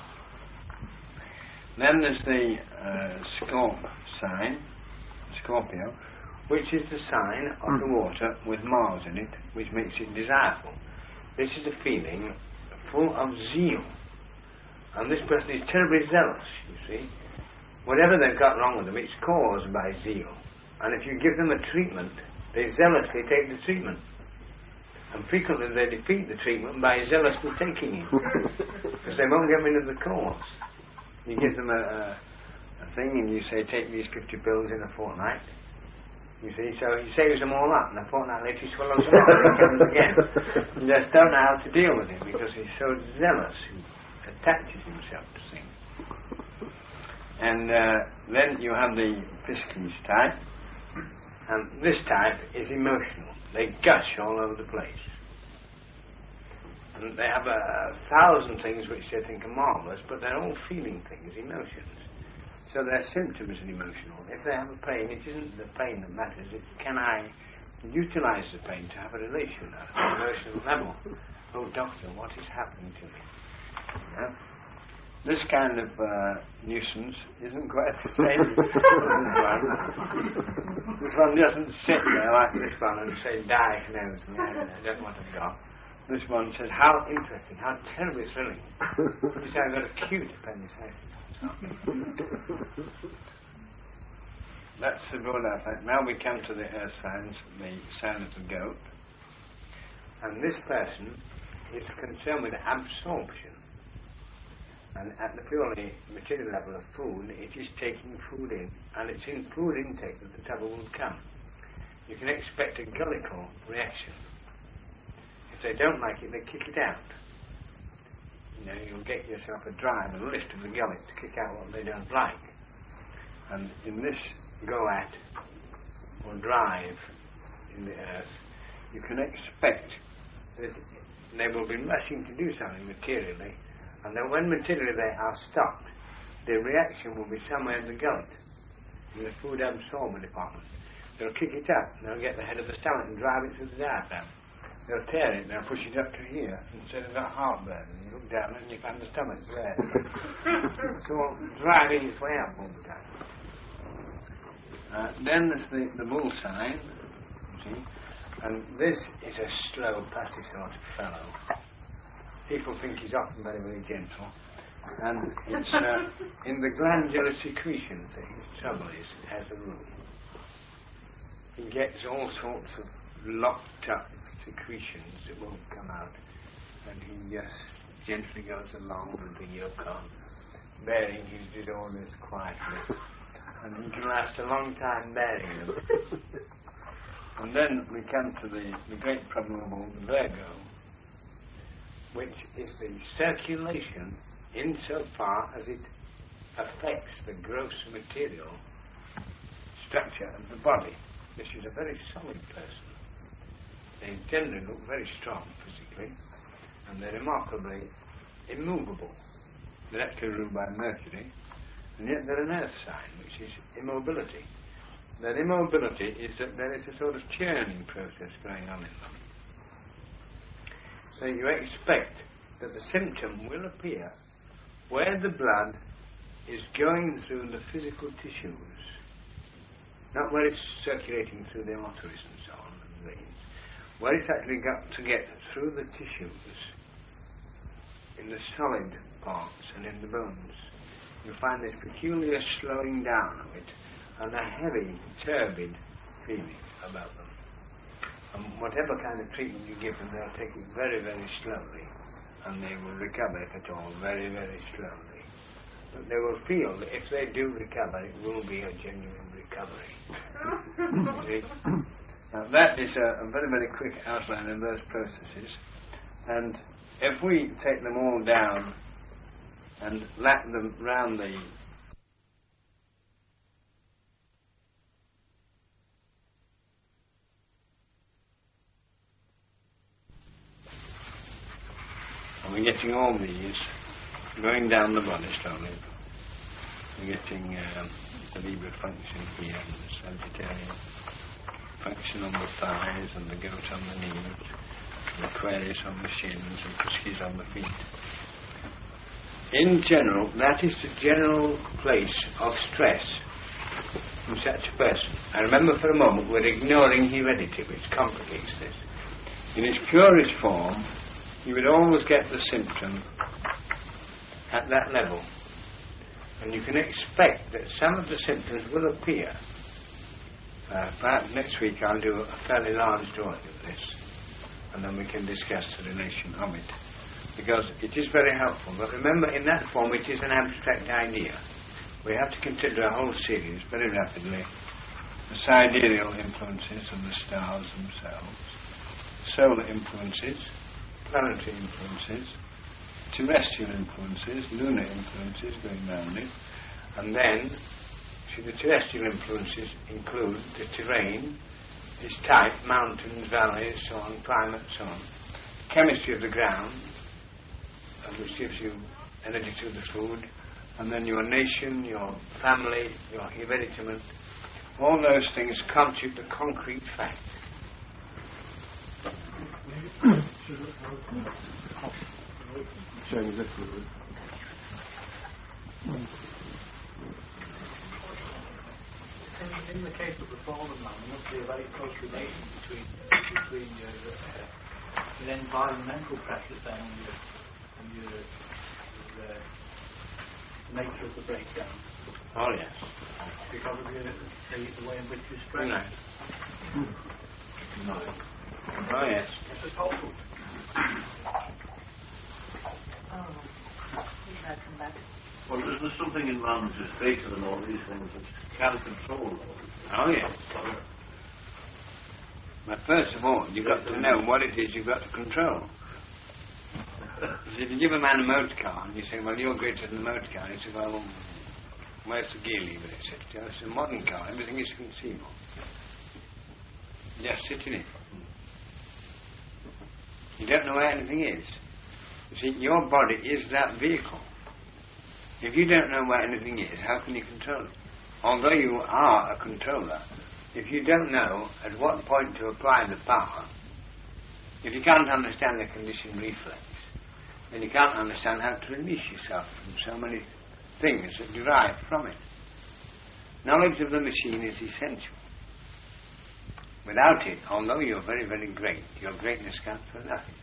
Then there's the Scorp sign, Scorpio, which is the sign of the water with Mars in it, which makes it desirable. This is a feeling full of zeal. And this person is terribly zealous, you see. Whatever they've got wrong with them, it's caused by zeal. And if you give them a treatment, they zealously take the treatment. And frequently they defeat the treatment by zealously taking it. Because they won't get rid of the cause. You give them a thing and you say, take these 50 pills in a fortnight. You see, so he saves them all up, and a fortnight later he swallows them up and comes again. You just don't know how to deal with him because he's so zealous, he attaches himself to things. And then you have the Pisces type, and this type is emotional. They gush all over the place. And they have 1,000 things which they think are marvellous, but they're all feeling things, emotions. So their symptoms are emotional. If they have a pain, it isn't the pain that matters, it's can I utilise the pain to have a relation at an emotional level. Oh, doctor, what is happening to me? Yeah? This kind of nuisance isn't quite the same as this one. This one doesn't sit there like this one and say, diagnose me, I don't want a job. This one says, how interesting, how terribly thrilling. You say, I've got acute appendicitis. That's the broad outline. Now we come to the earth signs, the sign of the goat. And this person is concerned with absorption. And at the purely material level of food, it is taking food in. And it's in food intake that the trouble will come. You can expect a gullical reaction. If they don't like it, they kick it out. You know, you'll get yourself a drive and lift of the gullet to kick out what they don't like. And in this go at or drive in the earth, you can expect that they will be rushing to do something materially, and then when materially they are stopped, the reaction will be somewhere in the gullet, in the food absorber department. They'll kick it up, and they'll get the head of the stomach and drive it through the diaphragm. they'll tear it, they'll push it up to here instead of that heartburn, and you look down and you find the stomach's there. So driving its way up all the time. Then there's the bull sign, you see, and this is a slow, passy sort of fellow. People think he's often very, very gentle, and it's in the glandular secretions that his trouble is, as a rule. He gets all sorts of locked up secretions that won't come out, and he just gently goes along with the yoke on, bearing his disorders quietly, and he can last a long time bearing them. And then we come to the great problem of all, the Virgo, which is the circulation insofar as it affects the gross material structure of the body. This is a very solid person. They generally look very strong physically, and they're remarkably immovable. They're actually ruled by Mercury, and yet they're an earth sign, which is immobility. Their immobility is that there is a sort of churning process going on in them. So you expect that the symptom will appear where the blood is going through the physical tissues, not where it's circulating through the arteries and so on, and veins, where it's actually got to get through the tissues, in the solid parts and in the bones. You find this peculiar slowing down of it, and a heavy, turbid feeling about them. And whatever kind of treatment you give them, they'll take it very, very slowly, and they will recover, if at all, very, very slowly. But they will feel that if they do recover, it will be a genuine recovery. See? Now that is a very, very quick outline of those processes, and if we take them all down and lap them round the and we're getting all these going down the body slowly. We're getting the Libra function here, and the Sagittarius function on the thighs, and the goat on the knees, the Aquarius on the shins, and Pisces on the feet. In general, that is the general place of stress in such a person. I remember for a moment we're ignoring heredity, which complicates this. In its purest form, you would always get the symptom at that level. And you can expect that some of the symptoms will appear. Perhaps next week I'll do a fairly large drawing of this, and then we can discuss the relation of it. Because it is very helpful. But remember, in that form it is an abstract idea. We have to consider a whole series very rapidly. The sidereal influences of the stars themselves, solar influences, planetary influences, terrestrial influences, lunar influences going round it, and then the terrestrial influences include the terrain, its type, mountains, valleys, so on, climate, so on, chemistry of the ground, which gives you energy to the food, and then your nation, your family, your hereditament, all those things constitute the concrete fact. Showing this one. In the case of the fallen man, there must be a very close relation between the environmental pressures then and your nature of the breakdown. Oh yes. Because of the way in which you spread. No. Oh yes. It's a possible. Well, there's something in man's faith and all these things that can control all. Oh yes. But first of all, you've got to know what it is you've got to control. If you give a man a motor car and you say, well, you're greater than the motor car, he says, well, where's the gear lever, etc. It's a modern car, everything is conceivable. Just sit in it. You don't know where anything is. You see, your body is that vehicle. If you don't know where anything is, how can you control it? Although you are a controller, if you don't know at what point to apply the power, If you can't understand the conditioned reflex, then you can't understand how to release yourself from so many things that derive from it. Knowledge of the machine is essential. Without it, although you're very, very great, your greatness counts for nothing.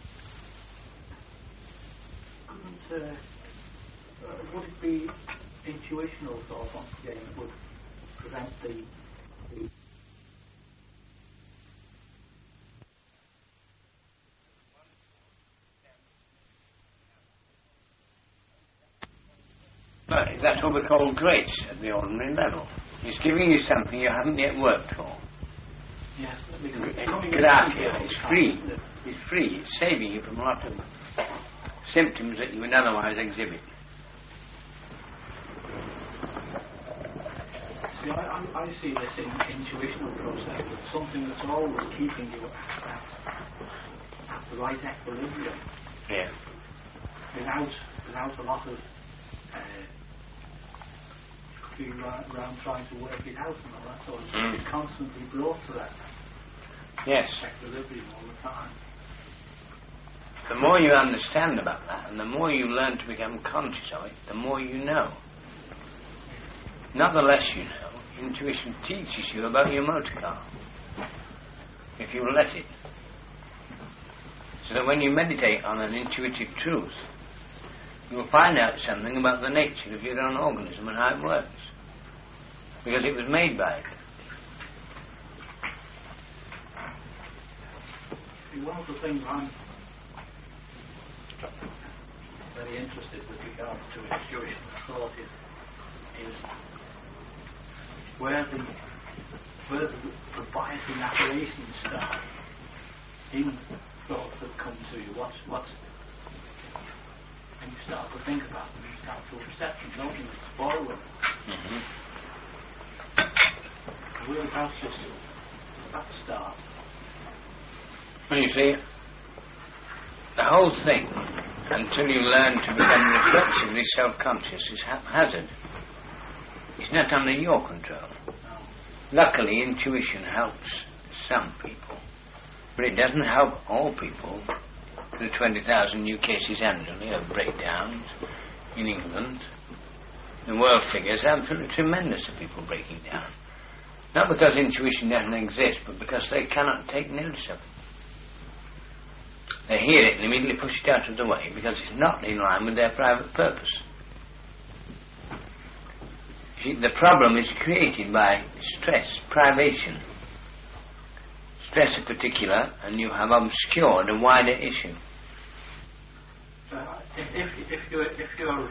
Would it be intuitional thought once again that would prevent the That's what we call grace at the ordinary level. It's giving you something you haven't yet worked for. yes, Gratia, it's free. It's free. It's saving you from a lot of symptoms that you would otherwise exhibit. See, I see this intuitional process as something that's always keeping you at the right equilibrium. Yeah. Without a lot of being around trying to work it out and all that sort of thing. It's constantly brought to that equilibrium all the time. The more you understand about that, and the more you learn to become conscious of it, the more you know. Not the less you know. Intuition teaches you about your motor car, if you let it. So that when you meditate on an intuitive truth, you will find out something about the nature of your own organism and how it works. Because it was made by it. One of the things I'm very interested with regard to intuition thought is where the biasing operations start in thoughts that come to you. What's and you start to think about them, you start to accept them, don't you? Spoil them. Whereabouts does that start? Well, you see, the whole thing, until you learn to become reflexively self-conscious, is haphazard. It's not under your control. Luckily, intuition helps some people, but it doesn't help all people. The 20,000 new cases annually of breakdowns in England. The world figures absolutely tremendous of people breaking down. Not because intuition doesn't exist, but because they cannot take notice of it. They hear it and immediately push it out of the way because it's not in line with their private purpose. See, the problem is created by stress, privation. Stress in particular, and you have obscured a wider issue. If you're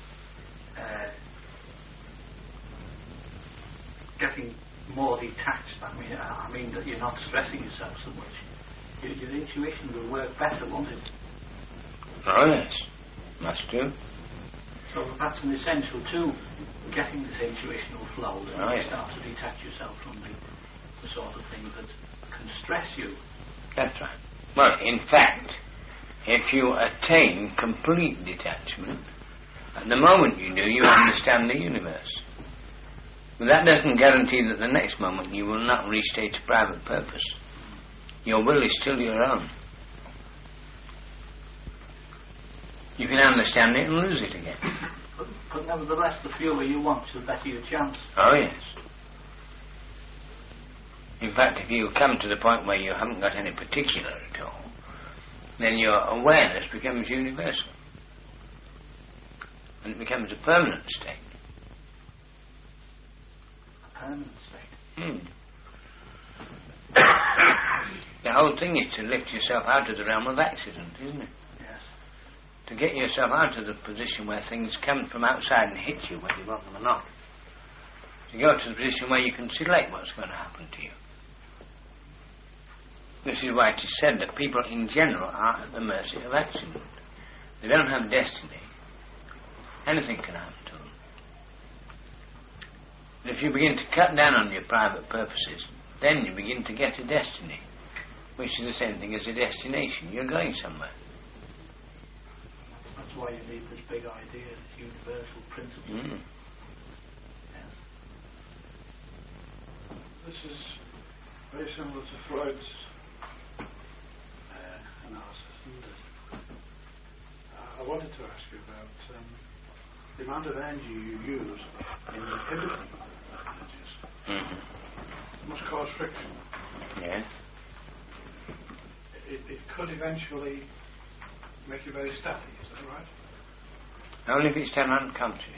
getting more detached, I mean that you're not stressing yourself so much, your intuition will work better, won't it? Oh yes, must do. So that's an essential to getting this intuitional flow, that you start to detach yourself from the sort of things that can stress you. That's right. Well, in fact, if you attain complete detachment, at the moment you do, you understand the universe. But that doesn't guarantee that the next moment you will not restate a private purpose. Your will is still your own. You can understand it and lose it again. But nevertheless, the fewer you want, the better your chance. Oh, yes. In fact, if you come to the point where you haven't got any particular at all, then your awareness becomes universal. And it becomes a permanent state. A permanent state? The whole thing is to lift yourself out of the realm of accident, isn't it? Yes. To get yourself out of the position where things come from outside and hit you, whether you want them or not. To go to the position where you can select what's going to happen to you. This is why it is said that people in general are at the mercy of accident. They don't have destiny. Anything can happen to them. And if you begin to cut down on your private purposes, then you begin to get a destiny, which is the same thing as a destination. You're going somewhere. That's why you need this big idea, this universal principle. Yes. This is very similar to Freud's wanted to ask you about the amount of energy you use in inhibiting energies. Mm-hmm. Must cause friction. Yes. It could eventually make you very static, is that right? Only if it's done unconsciously.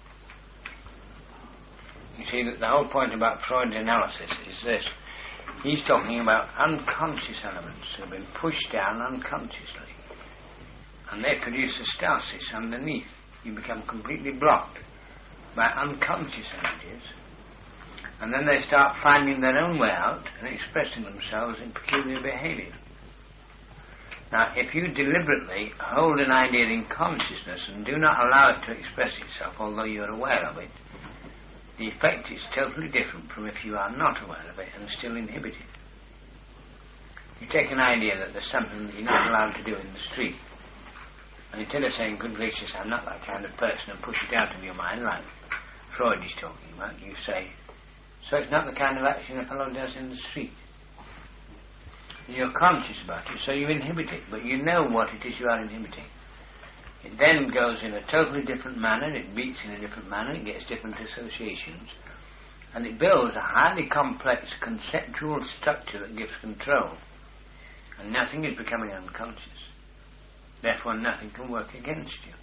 You see, that the whole point about Freud's analysis is this. He's talking about unconscious elements who have been pushed down unconsciously. And they produce a stasis underneath. You become completely blocked by unconscious energies. And then they start finding their own way out and expressing themselves in peculiar behaviour. Now, if you deliberately hold an idea in consciousness and do not allow it to express itself, although you are aware of it, the effect is totally different from if you are not aware of it and still inhibit it. You take an idea that there's something that you're not allowed to do in the street, and instead of saying, good gracious, I'm not that kind of person, and push it out of your mind like Freud is talking about, you say, so it's not the kind of action a fellow does in the street. You're conscious about it, so you inhibit it, but you know what it is you are inhibiting. It then goes in a totally different manner, it beats in a different manner, it gets different associations, and it builds a highly complex conceptual structure that gives control. And nothing is becoming unconscious. Therefore, nothing can work against you.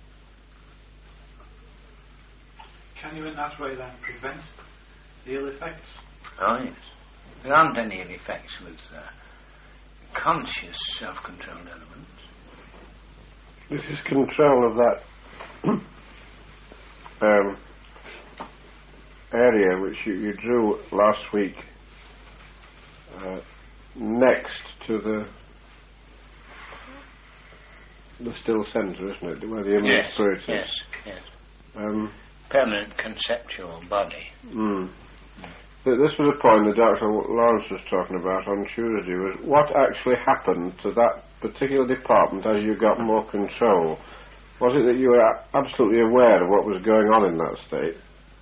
Can you in that way then prevent the ill effects? Oh, yes. There aren't any ill effects with conscious self-controlled elements. This is control of that area which you drew last week next to the still centre, isn't it? Where the image spirit is. Yes, yes. Permanent conceptual body. This was a point that Dr. Lawrence was talking about on Tuesday, was what actually happened to that particular department as you got more control. Was it that you were absolutely aware of what was going on in that state?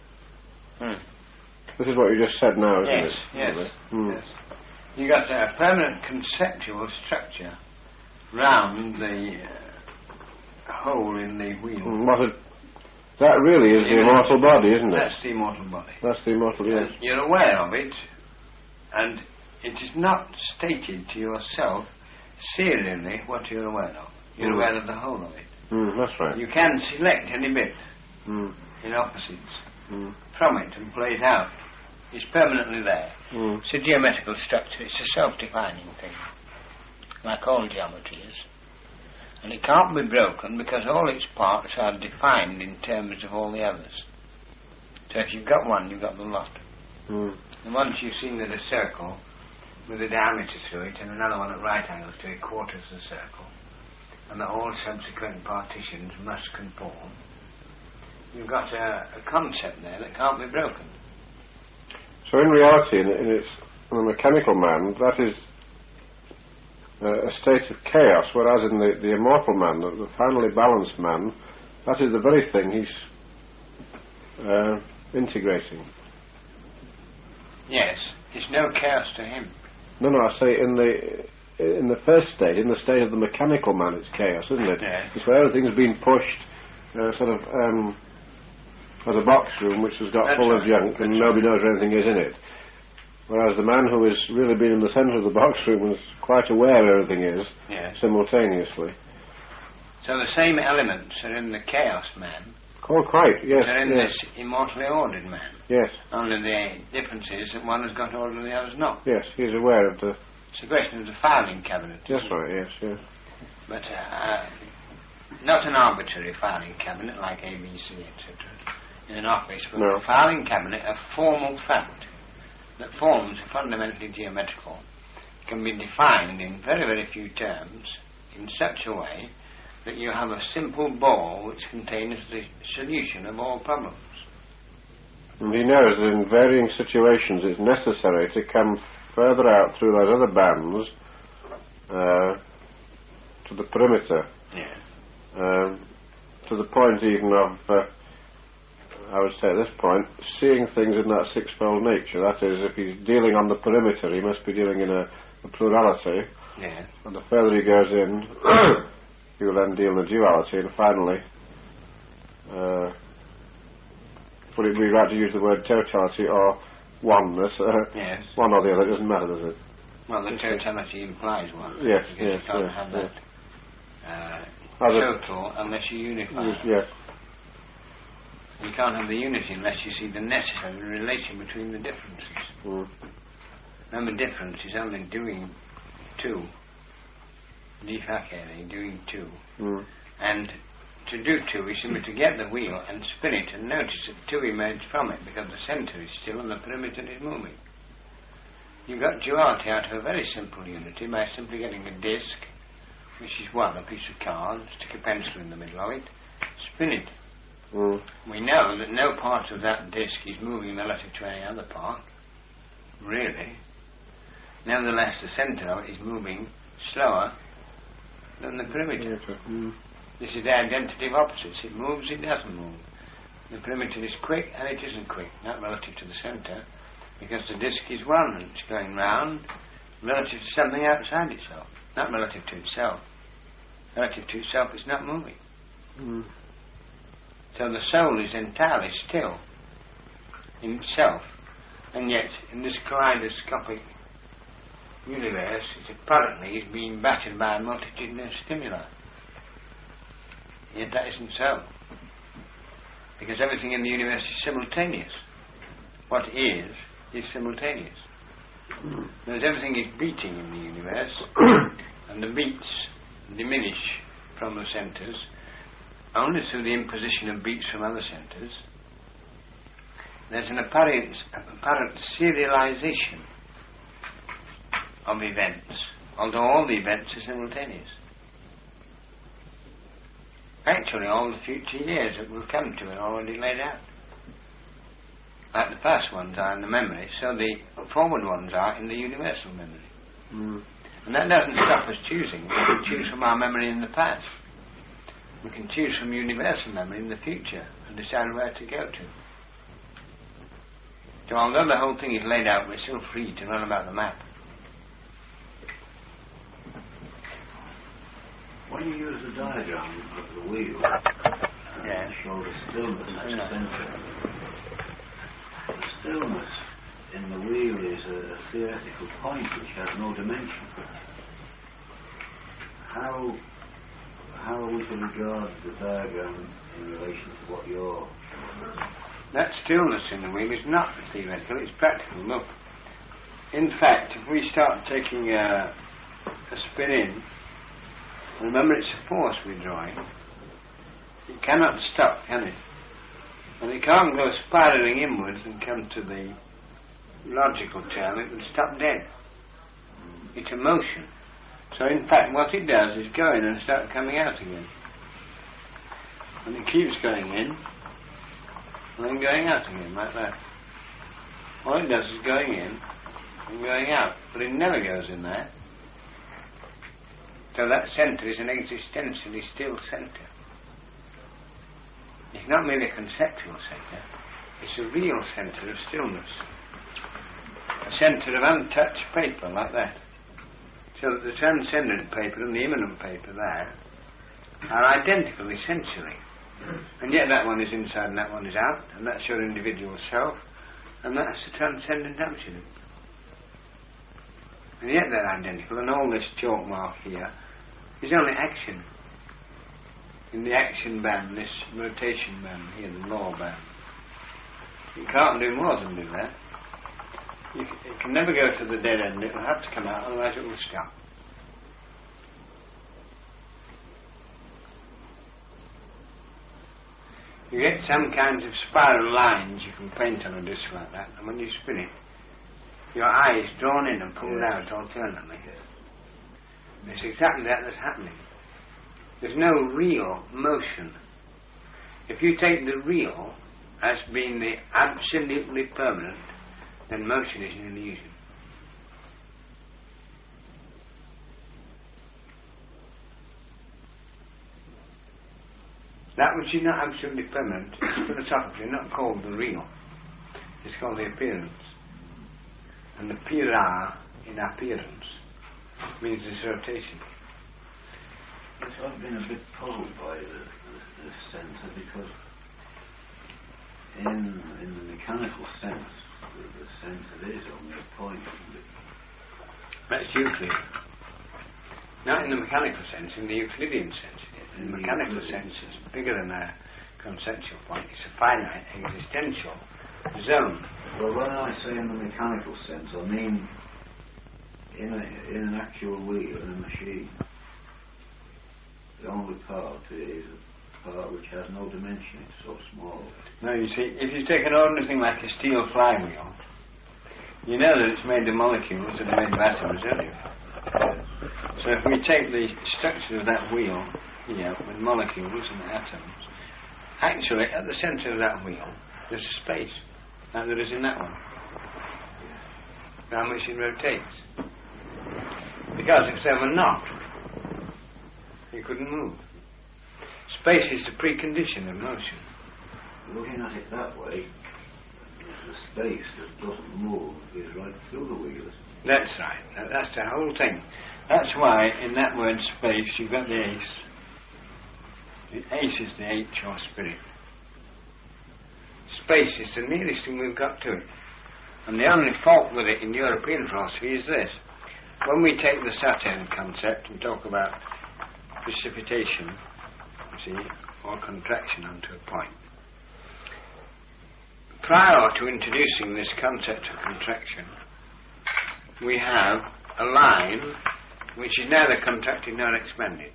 This is what you just said now, isn't it? Yes. Yes. You got a permanent conceptual structure round the hole in the wheel. That really is the immortal body, isn't it? That's the immortal body. That's the immortal, yes. And you're aware of it, and it is not stated to yourself serially what you're aware of. You're aware of the whole of it. That's right. You can select any bit in opposites from it and play it out. It's permanently there. It's a geometrical structure. It's a self-defining thing, like all geometry is. And it can't be broken because all its parts are defined in terms of all the others. So if you've got one, you've got the lot. And once you've seen that a circle with a diameter through it and another one at right angles to it quarters the circle, and that all subsequent partitions must conform, you've got a concept there that can't be broken. So in reality, in the mechanical man, that is a state of chaos, whereas in the immortal man, the finally balanced man, that is the very thing he's integrating. Yes, there's no chaos to him. No, I say in the first state, in the state of the mechanical man, it's chaos, isn't it? Yes. It's where everything's been pushed, as a box room which has got full of junk and nobody knows where anything is in it. Whereas the man who has really been in the centre of the box room is quite aware everything is simultaneously. So the same elements are in the chaos man. Oh, quite, yes. They're in this immortally ordered man. Yes. Only the difference is that one has got order and the other's not. Yes, he's aware of the... It's a question of the filing cabinet. That's right, yes. But not an arbitrary filing cabinet like ABC, etc. in an office, but a filing cabinet, a formal fact that forms fundamentally geometrical, can be defined in very, very few terms in such a way that you have a simple ball which contains the solution of all problems. And he knows that in varying situations it's necessary to come further out through those other bands to the perimeter. To the point even of, I would say at this point, seeing things in that sixfold nature. That is, if he's dealing on the perimeter, he must be dealing in a plurality. And the further he goes in, you will then deal the duality, and finally, would it be right to use the word totality or oneness? Yes. One or the other, it doesn't matter, does it? Well, the totality implies one. Yes, because yes, you can't yes, have yes. that Other- total unless you unify. Yes. You can't have the unity unless you see the necessary relation between the differences. Mm. Remember, difference is only doing two. Defacere, doing two. Mm. And to do two is simply to get the wheel and spin it and notice that two emerge from it because the centre is still and the perimeter is moving. You've got duality out of a very simple unity by simply getting a disc, which is one, a piece of card, stick a pencil in the middle of it, spin it. Mm. We know that no part of that disc is moving relative to any other part, really. Nevertheless, the centre of it is moving slower than the perimeter. Mm. This is the identity of opposites. It moves, it doesn't move. The perimeter is quick and it isn't quick, not relative to the centre, because the disc is one and it's going round relative to something outside itself, not relative to itself. Relative to itself, it's not moving. Mm. So the soul is entirely still in itself, and yet in this kaleidoscopic universe, it apparently is being battered by a multitudinous stimuli. Yet that isn't so, because everything in the universe is simultaneous. What is simultaneous. Whereas everything is beating in the universe, and the beats diminish from the centres only through the imposition of beats from other centres. There's an apparent serialization of events, although all the events are simultaneous. Actually, all the future years that will come to are already laid out. Like the past ones are in the memory, so the forward ones are in the universal memory. Mm. And that doesn't stop us choosing. We can choose from our memory in the past. We can choose from universal memory in the future and decide where to go to. So although the whole thing is laid out, we're still free to run about the map. When you use the diagram of the wheel, Yeah. to show the stillness at the centre, the stillness in the wheel is a theoretical point which has no dimension. How are we to regard the diagram in relation to what you're... That stillness in the wheel is not theoretical, it's practical. Look, in fact, if we start taking a spin in, remember it's a force we're drawing, it cannot stop, can it? And it can't go spiralling inwards and come to the logical term, it would stop dead. It's a motion. So in fact what it does is go in and start coming out again. And it keeps going in and then going out again, like that. All it does is going in and going out, but it never goes in there. So that centre is an existentially still centre. It's not merely a conceptual centre, it's a real centre of stillness. A centre of untouched paper, like that. So that the transcendent paper and the immanent paper there are identical essentially. And yet that one is inside and that one is out, and that's your individual self, and that's the transcendent absolute. And yet they're identical, and all this chalk mark here is only action. In the action band, this rotation band here, the law band. You can't do more than do that. It can never go to the dead end, it will have to come out, otherwise it will stop. You get some kinds of spiral lines you can paint on a disc like that, and when you spin it, your eye is drawn in and pulled out alternately. It's exactly that that's happening. There's no real motion. If you take the real as being the absolutely permanent, then motion is an illusion. That which is not absolutely permanent is philosophically not called the real. It's called the appearance. And the pira in appearance means this rotation. Yes, I've been a bit puzzled by the centre because in the mechanical sense, the centre is only a point, isn't it? That's Euclid. Not in the mechanical sense, in the Euclidean sense. In the mechanical sense, it's bigger than a conceptual point. It's a finite existential zone. Well, when I say in the mechanical sense, I mean in an actual wheel, in a machine. The only part is a part which has no dimension, it's so small. Now you see, if you take an ordinary thing like a steel flywheel, you know that it's made of molecules that are made of atoms, don't you? So if we take the structure of that wheel here with molecules and atoms, actually at the centre of that wheel there's a space, like there is in that one, around which it rotates. Because if there were not, you couldn't move. Space is the precondition of motion. Looking at it that way, the space that doesn't move is right through the wheels. That's right. That's the whole thing. That's why in that word space you've got the ace. The ace is the H or spirit. Space is the nearest thing we've got to it. And the only fault with it in European philosophy is this. When we take the Saturn concept and talk about precipitation, you see, or contraction onto a point, prior to introducing this concept of contraction, we have a line which is neither contracted nor expanded.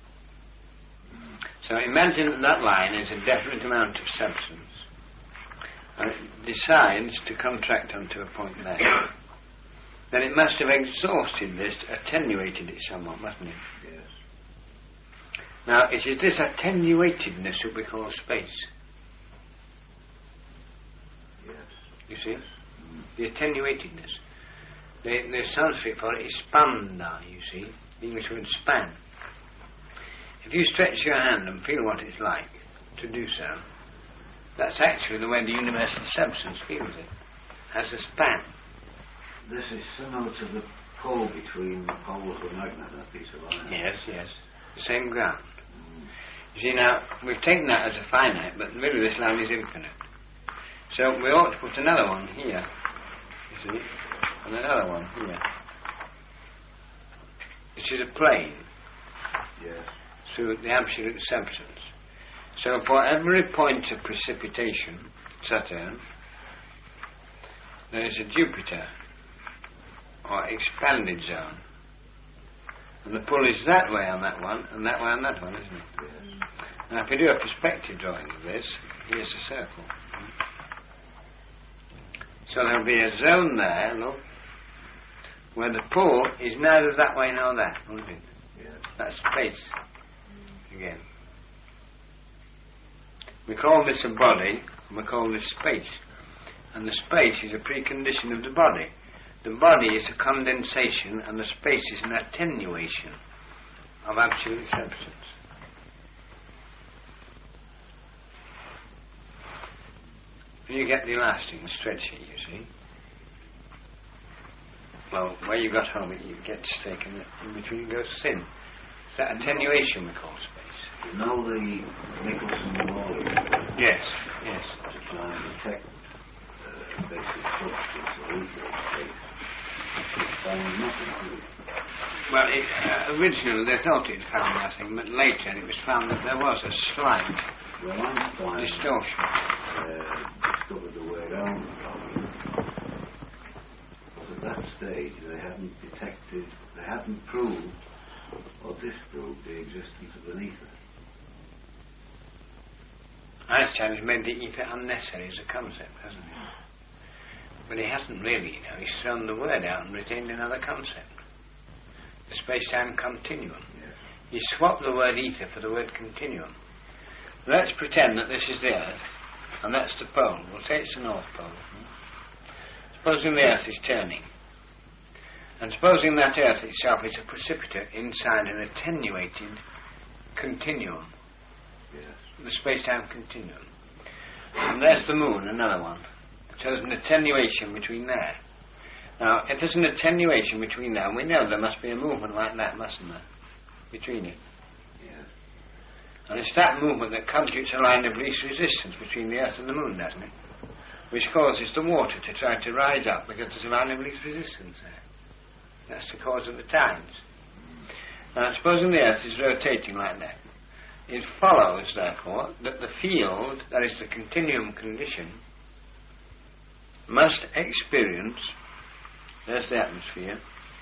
So imagine that line is a definite amount of substance and it decides to contract onto a point there. Then it must have exhausted this, attenuated it somewhat, mustn't it? Yes. Now it is this attenuatedness that we call space. Yes. You see? The attenuatedness. The Sanskrit for it is spanda, you see. The English word span. If you stretch your hand and feel what it's like to do so, that's actually the way the universal substance feels it, as a span. This is similar to the pull between the poles of a magnet and a piece of iron. Yes, yes. The same ground. You see, now, we've taken that as a finite, but really this line is infinite. So we ought to put another one here, you see, and another one here. This is a plane. Yes. Through the absolute substance. So for every point of precipitation, Saturn, there is a Jupiter, or expanded zone. And the pull is that way on that one, and that way on that one, isn't it? Yes. Now if we do a perspective drawing of this, here's a circle. So there'll be a zone there, look, where the pull is neither that way nor that, won't it? Yes. That's space. Again. We call this a body, and we call this space. And the space is a precondition of the body. The body is a condensation, and the space is an attenuation of absolute substance. You get the elastic and stretch it, you see. Well, where you got home, you get to stick, and in between goes thin. It's that attenuation we call space. You know the Nicholson model? Yes, yes. To try and detect basic substance or ether space. It's found nothing, has it? Well, originally they thought it found nothing, but later it was found that there was a slight Well, Einstein distortion. discovered the way around the problem. But at that stage they hadn't proved or disproved the existence of an ether. Einstein has made the ether unnecessary as a concept, hasn't he? But he hasn't really, you know. He's thrown the word out and retained another concept. The space-time continuum. Yes. He swapped the word ether for the word continuum. Let's pretend that this is the Earth, and that's the pole. We'll say it's the North Pole. Supposing the Earth is turning, and supposing that Earth itself is a precipitate inside an attenuated continuum, Yes. the space-time continuum. And there's the Moon, another one. So there's an attenuation between there. Now, if there's an attenuation between there, we know there must be a movement like that, mustn't there? Between it. Yes. And it's that movement that constitutes a line of least resistance between the Earth and the Moon, doesn't it? Which causes the water to try to rise up because there's a line of least resistance there. That's the cause of the tides. Now, supposing the Earth is rotating like that, it follows, therefore, that the field, that is the continuum condition, must experience, there's the atmosphere,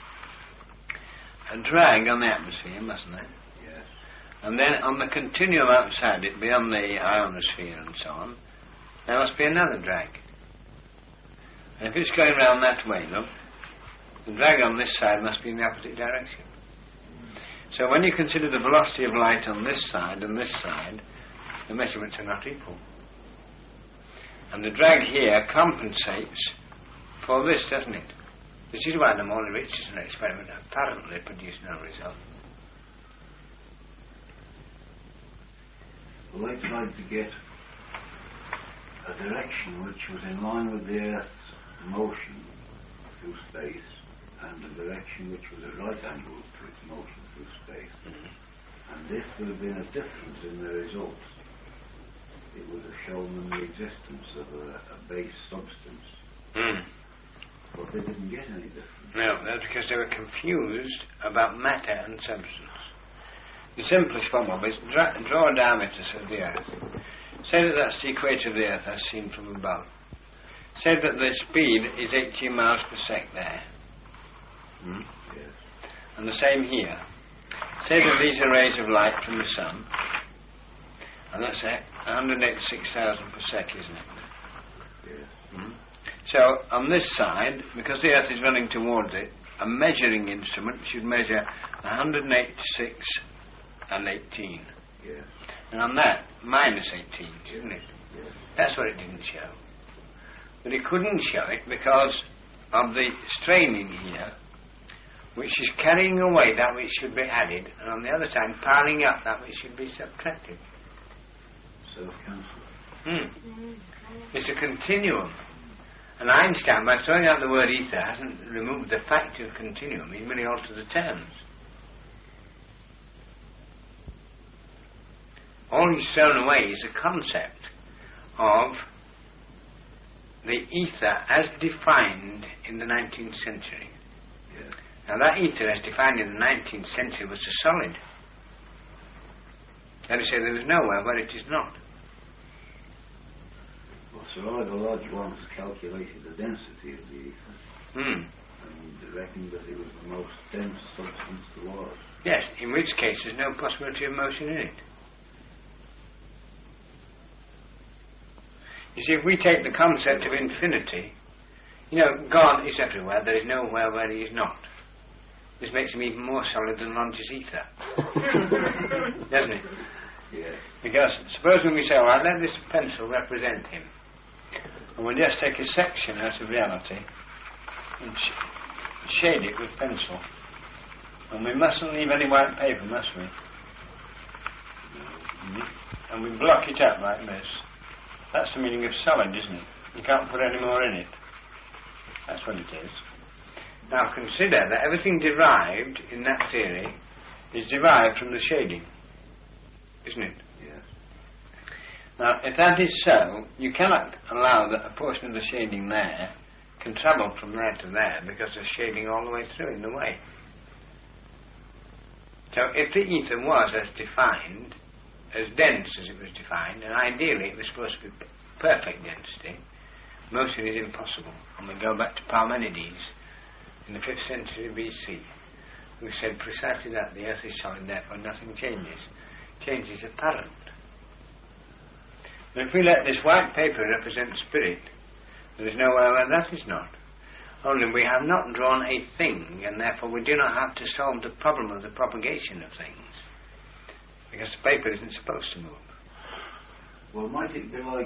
a drag on the atmosphere, mustn't it? Yes. And then on the continuum outside it, beyond the ionosphere and so on, there must be another drag. And if it's going round that way, look, the drag on this side must be in the opposite direction. So when you consider the velocity of light on this side and this side, the measurements are not equal. And the drag here compensates for this, doesn't it? This is why the Morley Richardson experiment apparently produced no result. Well, they tried to get a direction which was in line with the Earth's motion through space, and a direction which was at right angle to its motion through space. And this would have been a difference in the results. It would have shown them the existence of a base substance. But they didn't get any difference. No, that's because they were confused about matter and substance. The simplest form of it is draw a diameter of the Earth. Say that that's the equator of the Earth as seen from above. Say that the speed is 18 miles per sec there. Yes. And the same here. Say that these are rays of light from the sun. And that's 186,000 per sec, isn't it? Yes. So, on this side, because the Earth is running towards it, a measuring instrument should measure 186 and 18. Yes. And on that, minus 18, shouldn't it? Yes. That's what it didn't show. But it couldn't show it because of the straining here, which is carrying away that which should be added, and on the other side, piling up that which should be subtracted. Self-cancel. It's a continuum. And Einstein, by throwing out the word ether, hasn't removed the fact of continuum. He's merely altered the terms. All he's thrown away is the concept of the ether as defined in the 19th century. Yes. Now that ether as defined in the 19th century was a solid. That is to say, there is nowhere where it is not. Well, Sir Oliver Lodge once calculated the density of the ether and reckoned that it was the most dense substance there was. Yes, in which case there's no possibility of motion in it. You see, if we take the concept of infinity, you know, God is everywhere, there is nowhere where he is not. This makes him even more solid than Lodge's ether. Doesn't it? Yes. Because supposing we say, all right, let this pencil represent him, and we'll just take a section out of reality and shade it with pencil. And we mustn't leave any white paper, must we? And we block it up like this. That's the meaning of solid, isn't it? You can't put any more in it. That's what it is. Now consider that everything derived in that theory is derived from the shading, isn't it? Yes. Now, if that is so, you cannot allow that a portion of the shading there can travel from there to there because there's shading all the way through in the way. So if the ether was as defined, as dense as it was defined, and ideally it was supposed to be perfect density, motion is impossible. And we go back to Parmenides in the 5th century BC, who said precisely that: the earth is solid, therefore nothing changes. Change is apparent. But if we let this white paper represent spirit, there is nowhere where that is not. Only we have not drawn a thing, and therefore we do not have to solve the problem of the propagation of things, because the paper isn't supposed to move. Well, might it be like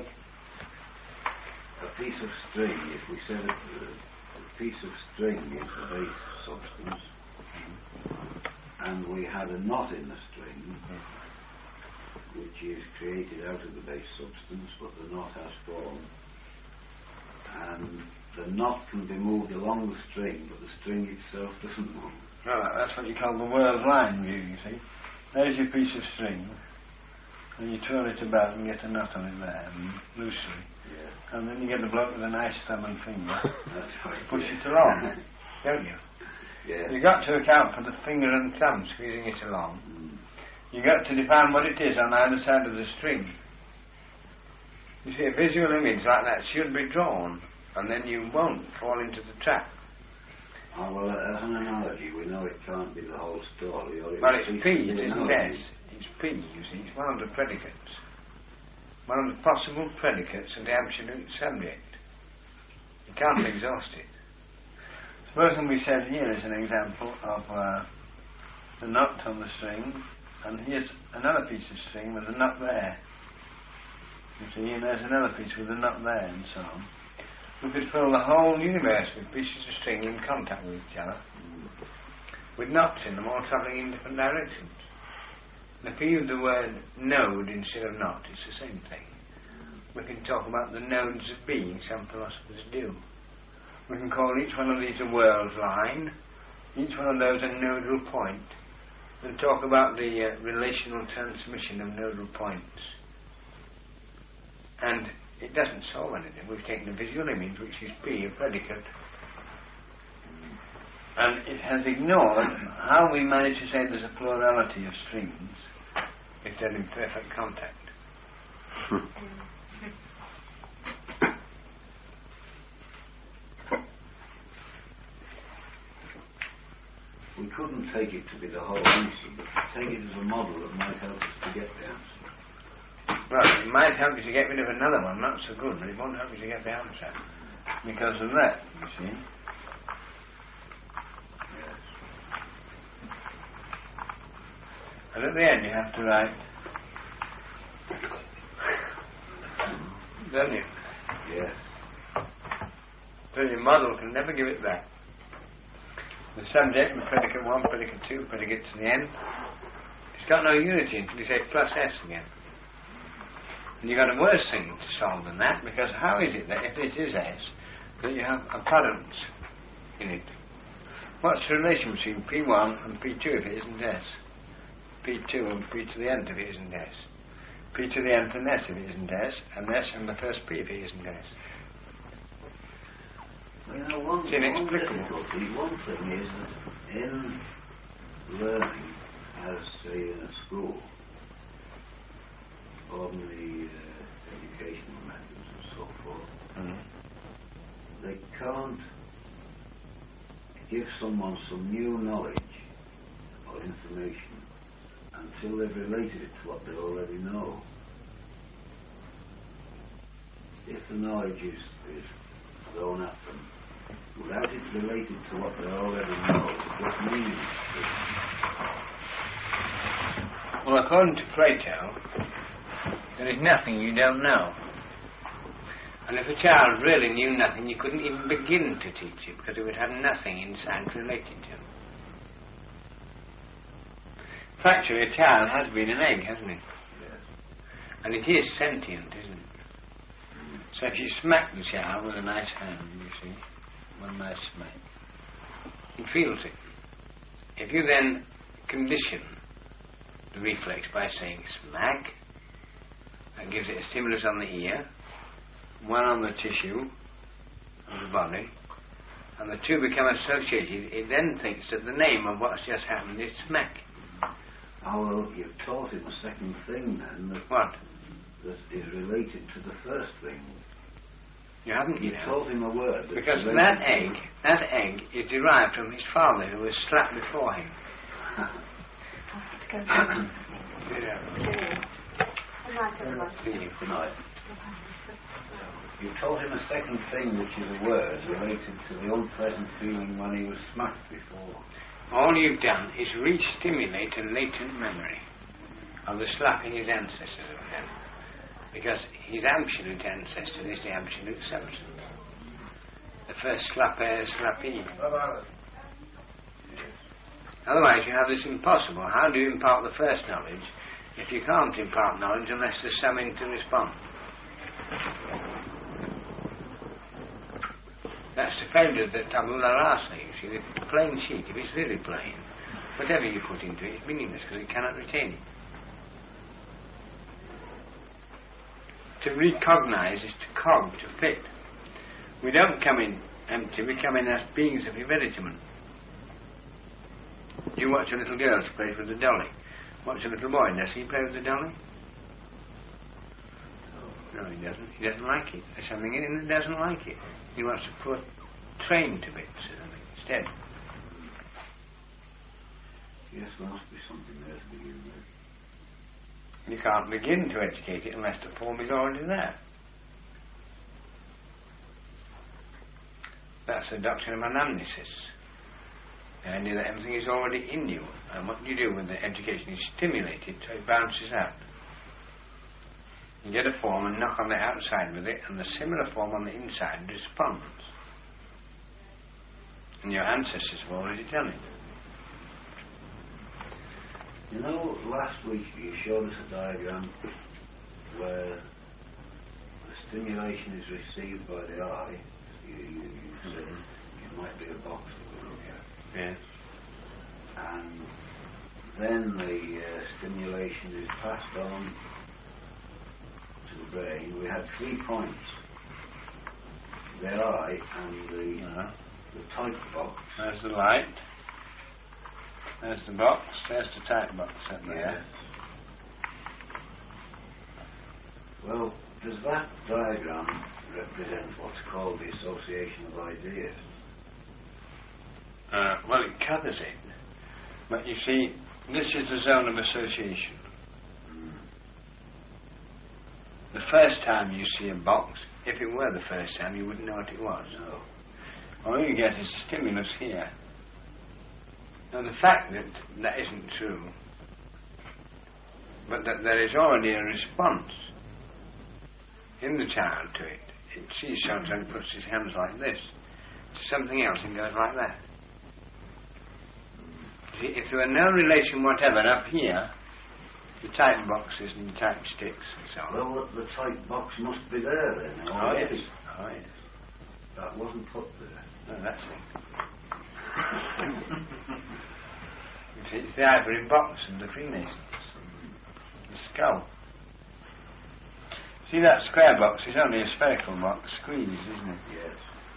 a piece of string, if we said that a piece of string is a base substance, and we had a knot in the string, which is created out of the base substance, but the knot has form, and the knot can be moved along the string, but the string itself doesn't move. Well, that's what you call the world line view, you see. there's your piece of string, and you twirl it about and get a knot on it there, loosely. Yeah. And then you get the bloke with a nice thumb and finger That's right. push it along, don't you? Yeah. You've got to account for the finger and thumb squeezing it along. You've got to define what it is on either side of the string. You see, a visual image like that should be drawn, and then you won't fall into the trap. Oh, well, as an analogy, we know it can't be the whole story. Or Well, it's P, it an isn't analogy. S. It's P, you see. It's one of the predicates. One of the possible predicates of the absolute subject. You can't exhaust it. Supposing we said here is an example of the knot on the string, and here's another piece of string with a knot there. You see, and there's another piece with a knot there, and so on. We could fill the whole universe with pieces of string in contact with each other, with knots in them all travelling in different directions. And if we use the word node instead of knot, it's the same thing. We can talk about the nodes of being, some philosophers do. We can call each one of these a world line, each one of those a nodal point, and talk about the relational transmission of nodal points. And it doesn't solve anything. We've taken a visual image, which is P, a predicate, and it has ignored how we manage to say there's a plurality of strings if they're in perfect contact. We couldn't take it to be the whole answer, but take it as a model that might help us to get the answer. Well, it might help you to get rid of another one, not so good, but it won't help you to get the answer. Because of that, you see. Yes. And at the end you have to write, don't you? Yes. So your model can never give it back. The subject, the predicate 1, predicate 2, predicate to the end. It's got no unity until you say plus S again. And you've got a worse thing to solve than that, because how is it that if it is S, that you have apparent in it? What's the relation between P1 and P2 if it isn't S? P2 and P to the nth if it isn't S? P to the nth and S if it isn't S, and S and the first P if it isn't S? Well, you know, one It's inexplicable. difficulty, one thing is that in learning, as say in a school, ordinary educational methods and so forth, they can't give someone some new knowledge or information until they've related it to what they already know. If the knowledge is thrown at them without it related to what they already know, it just means Well, according to Plato, there is nothing you don't know. And if a child really knew nothing, you couldn't even begin to teach it, because it would have nothing inside related to it. Factually, a child has been an egg, hasn't it? yes. And it is sentient, isn't it? So if you smack the child with a nice hand, you see, one nice smack, he feels it. If you then condition the reflex by saying smack, that gives it a stimulus on the ear, one on the tissue of the body, and the two become associated, it then thinks that the name of what's just happened is smack. Oh, well, you've taught him a second thing then What? that is related to the first thing. You haven't, you You've know. taught him a word that's Because related that egg is derived from his father, who was slapped before him. See you. Good night. You taught him a second thing, which is a word related to the unpleasant feeling when he was smacked before. All you've done is re-stimulate a latent memory of the slapping his ancestors have had. Because his absolute ancestor is the absolute substance. The first slapper, slappee. Otherwise you have this impossible. How do you impart the first knowledge if you can't impart knowledge unless there's something to respond? That's the failure of the tabula rasa, you see. The plain sheet, if it's really plain, Whatever you put into it is meaningless because it cannot retain it. To recognize is to cog, to fit. We don't come in empty, we come in as beings of envelopment. You watch a little girl play with a dolly. Watch a little boy, does he play with the dolly? No, he doesn't. He doesn't like it. There's something in him that doesn't like it. He wants to put train to bits instead. Yes, there must be something there to begin with. You can't begin to educate it unless the form is already there. That's the doctrine of anamnesis. The idea that everything is already in you, and what you do when the education is stimulated so it bounces out. You get a form and knock on the outside with it, and the similar form on the inside responds. And your ancestors have already done it. You know, last week you showed us a diagram where the stimulation is received by the eye. You said it might be a box that we look at. Yes. And then the stimulation is passed on to the brain. We had 3 points. The eye and the type box. There's the light. There's the box. There's the type box up there. Yes. Well, does that diagram represent what's called the association of ideas? Well, it covers it. But you see, this is the zone of association. The first time you see a box, if it were the first time, you wouldn't know what it was. No. All you get is stimulus here. Now, the fact that that isn't true, but that there is already a response in the child to it. It sees something and puts his hands like this to something else and goes like that. See, if there were no relation whatever up here, the type boxes and the type sticks and so on. Well, the type box must be there then. Oh yes. Oh yes. That wasn't put there. No, that's it. It's the ivory box and the Freemasons. The skull. See, that square box is only a spherical box, squeezed, isn't it? Yes.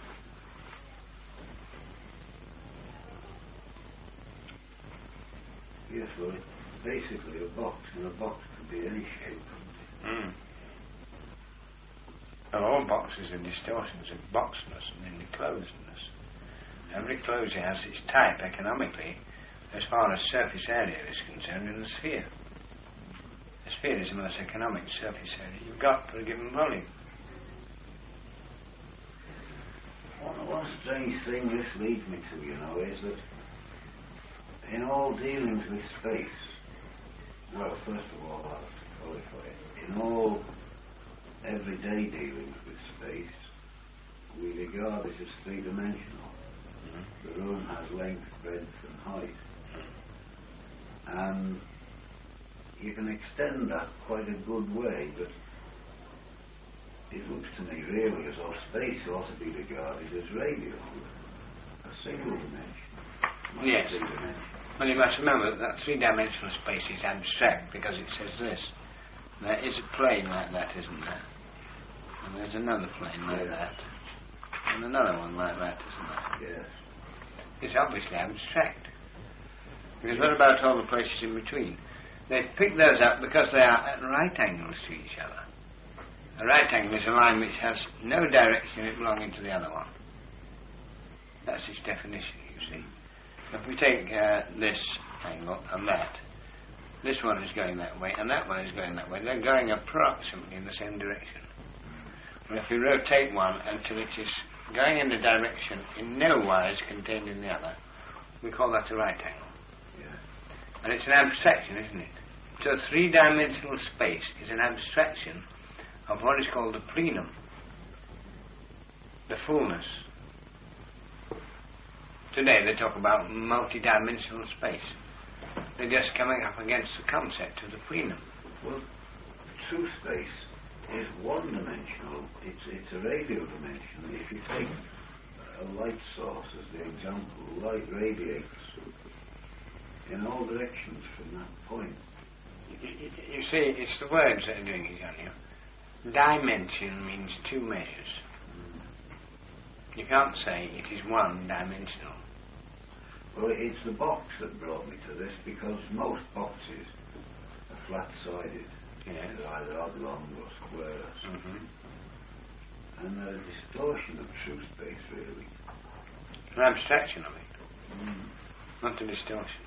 Yes, well, it's basically a box, and a box could be any shape. Mm. Well, all boxes are distortions of boxness and enclosedness. Every closure has its type economically as far as surface area is concerned in the sphere. The sphere is the most economic surface area you've got for a given volume. One strange thing this leads me to, you know, is that in all dealings with space, well, first of all, I'll have to qualify it. In all everyday dealings with space, we regard it as three-dimensional. The room has length, breadth and height. And you can extend that quite a good way, but it looks to me really as though space ought to be regarded as radial, a single dimension. Yes. Well, you must remember that three-dimensional space is abstract because it says this. There is a plane like that, isn't there? And there's another plane like that. And another one like that, isn't there? Yes. It's obviously abstract. Because what about all the places in between? They pick those up because they are at right angles to each other. A right angle is a line which has no direction in it belonging to the other one. That's its definition, you see. If we take this angle and that, this one is going that way and that one is going that way. They're going approximately in the same direction. And if we rotate one until it is going in the direction in no wise contained in the other, we call that a right angle. Yeah. And it's an abstraction, isn't it? So three-dimensional space is an abstraction of what is called the plenum, the fullness. Today they talk about multi-dimensional space. They're just coming up against the concept of the plenum. Well, true space is one-dimensional. It's a radial dimension. If you take a light source as the example, light radiates in all directions from that point. You see, it's the words that are doing it on you. Dimension means two measures. You can't say it is one dimensional. Well, it's the box that brought me to this, because most boxes are flat-sided. Yes. They're either oblong or square. Mm-hmm. And they're a distortion of true space, really. An abstraction of it, not a distortion.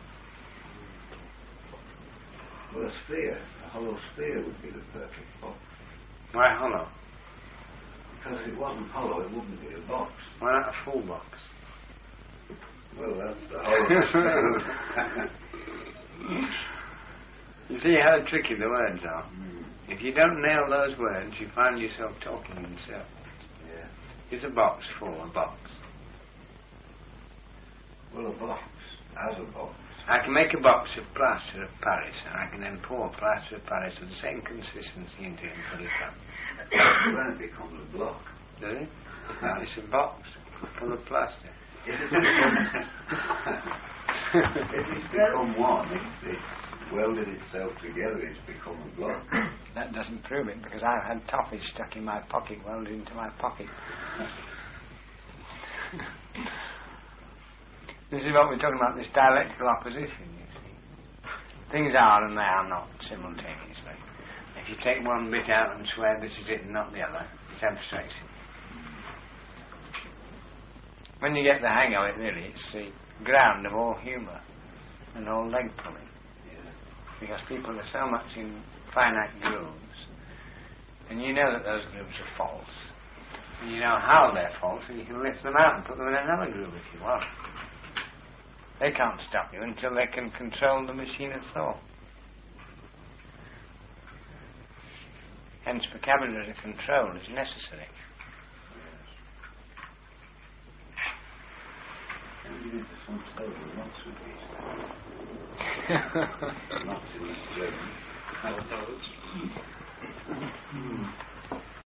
Well, a hollow sphere would be the perfect box. Why hollow? Because if it wasn't hollow, it wouldn't be a box. Why not a full box? Well, that's the hollow sphere. You see how tricky the words are? If you don't nail those words, you find yourself talking in circles. Yeah. Is a box full a box? Well, a box, as a box. I can make a box of plaster of Paris, and I can then pour plaster of Paris of the same consistency into it and put it up. Then it becomes a block. Does it? No, it's a box full of plaster. If it's become one, it's welded itself together, it's become a block. That doesn't prove it, because I've had toffee stuck in my pocket, welded into my pocket. This is what we're talking about, this dialectical opposition, you see. Things are and they are not simultaneously. If you take one bit out and swear this is it and not the other, it's abstraction. When you get the hang of it, really, it's the ground of all humour and all leg pulling. Yeah. Because people are so much in finite grooves, and you know that those grooves are false, and you know how they're false, and you can lift them out and put them in another groove if you want. They can't stop you until they can control the machine of thought. Hence, vocabulary control is necessary. And into some total knots with these. Knots in the string.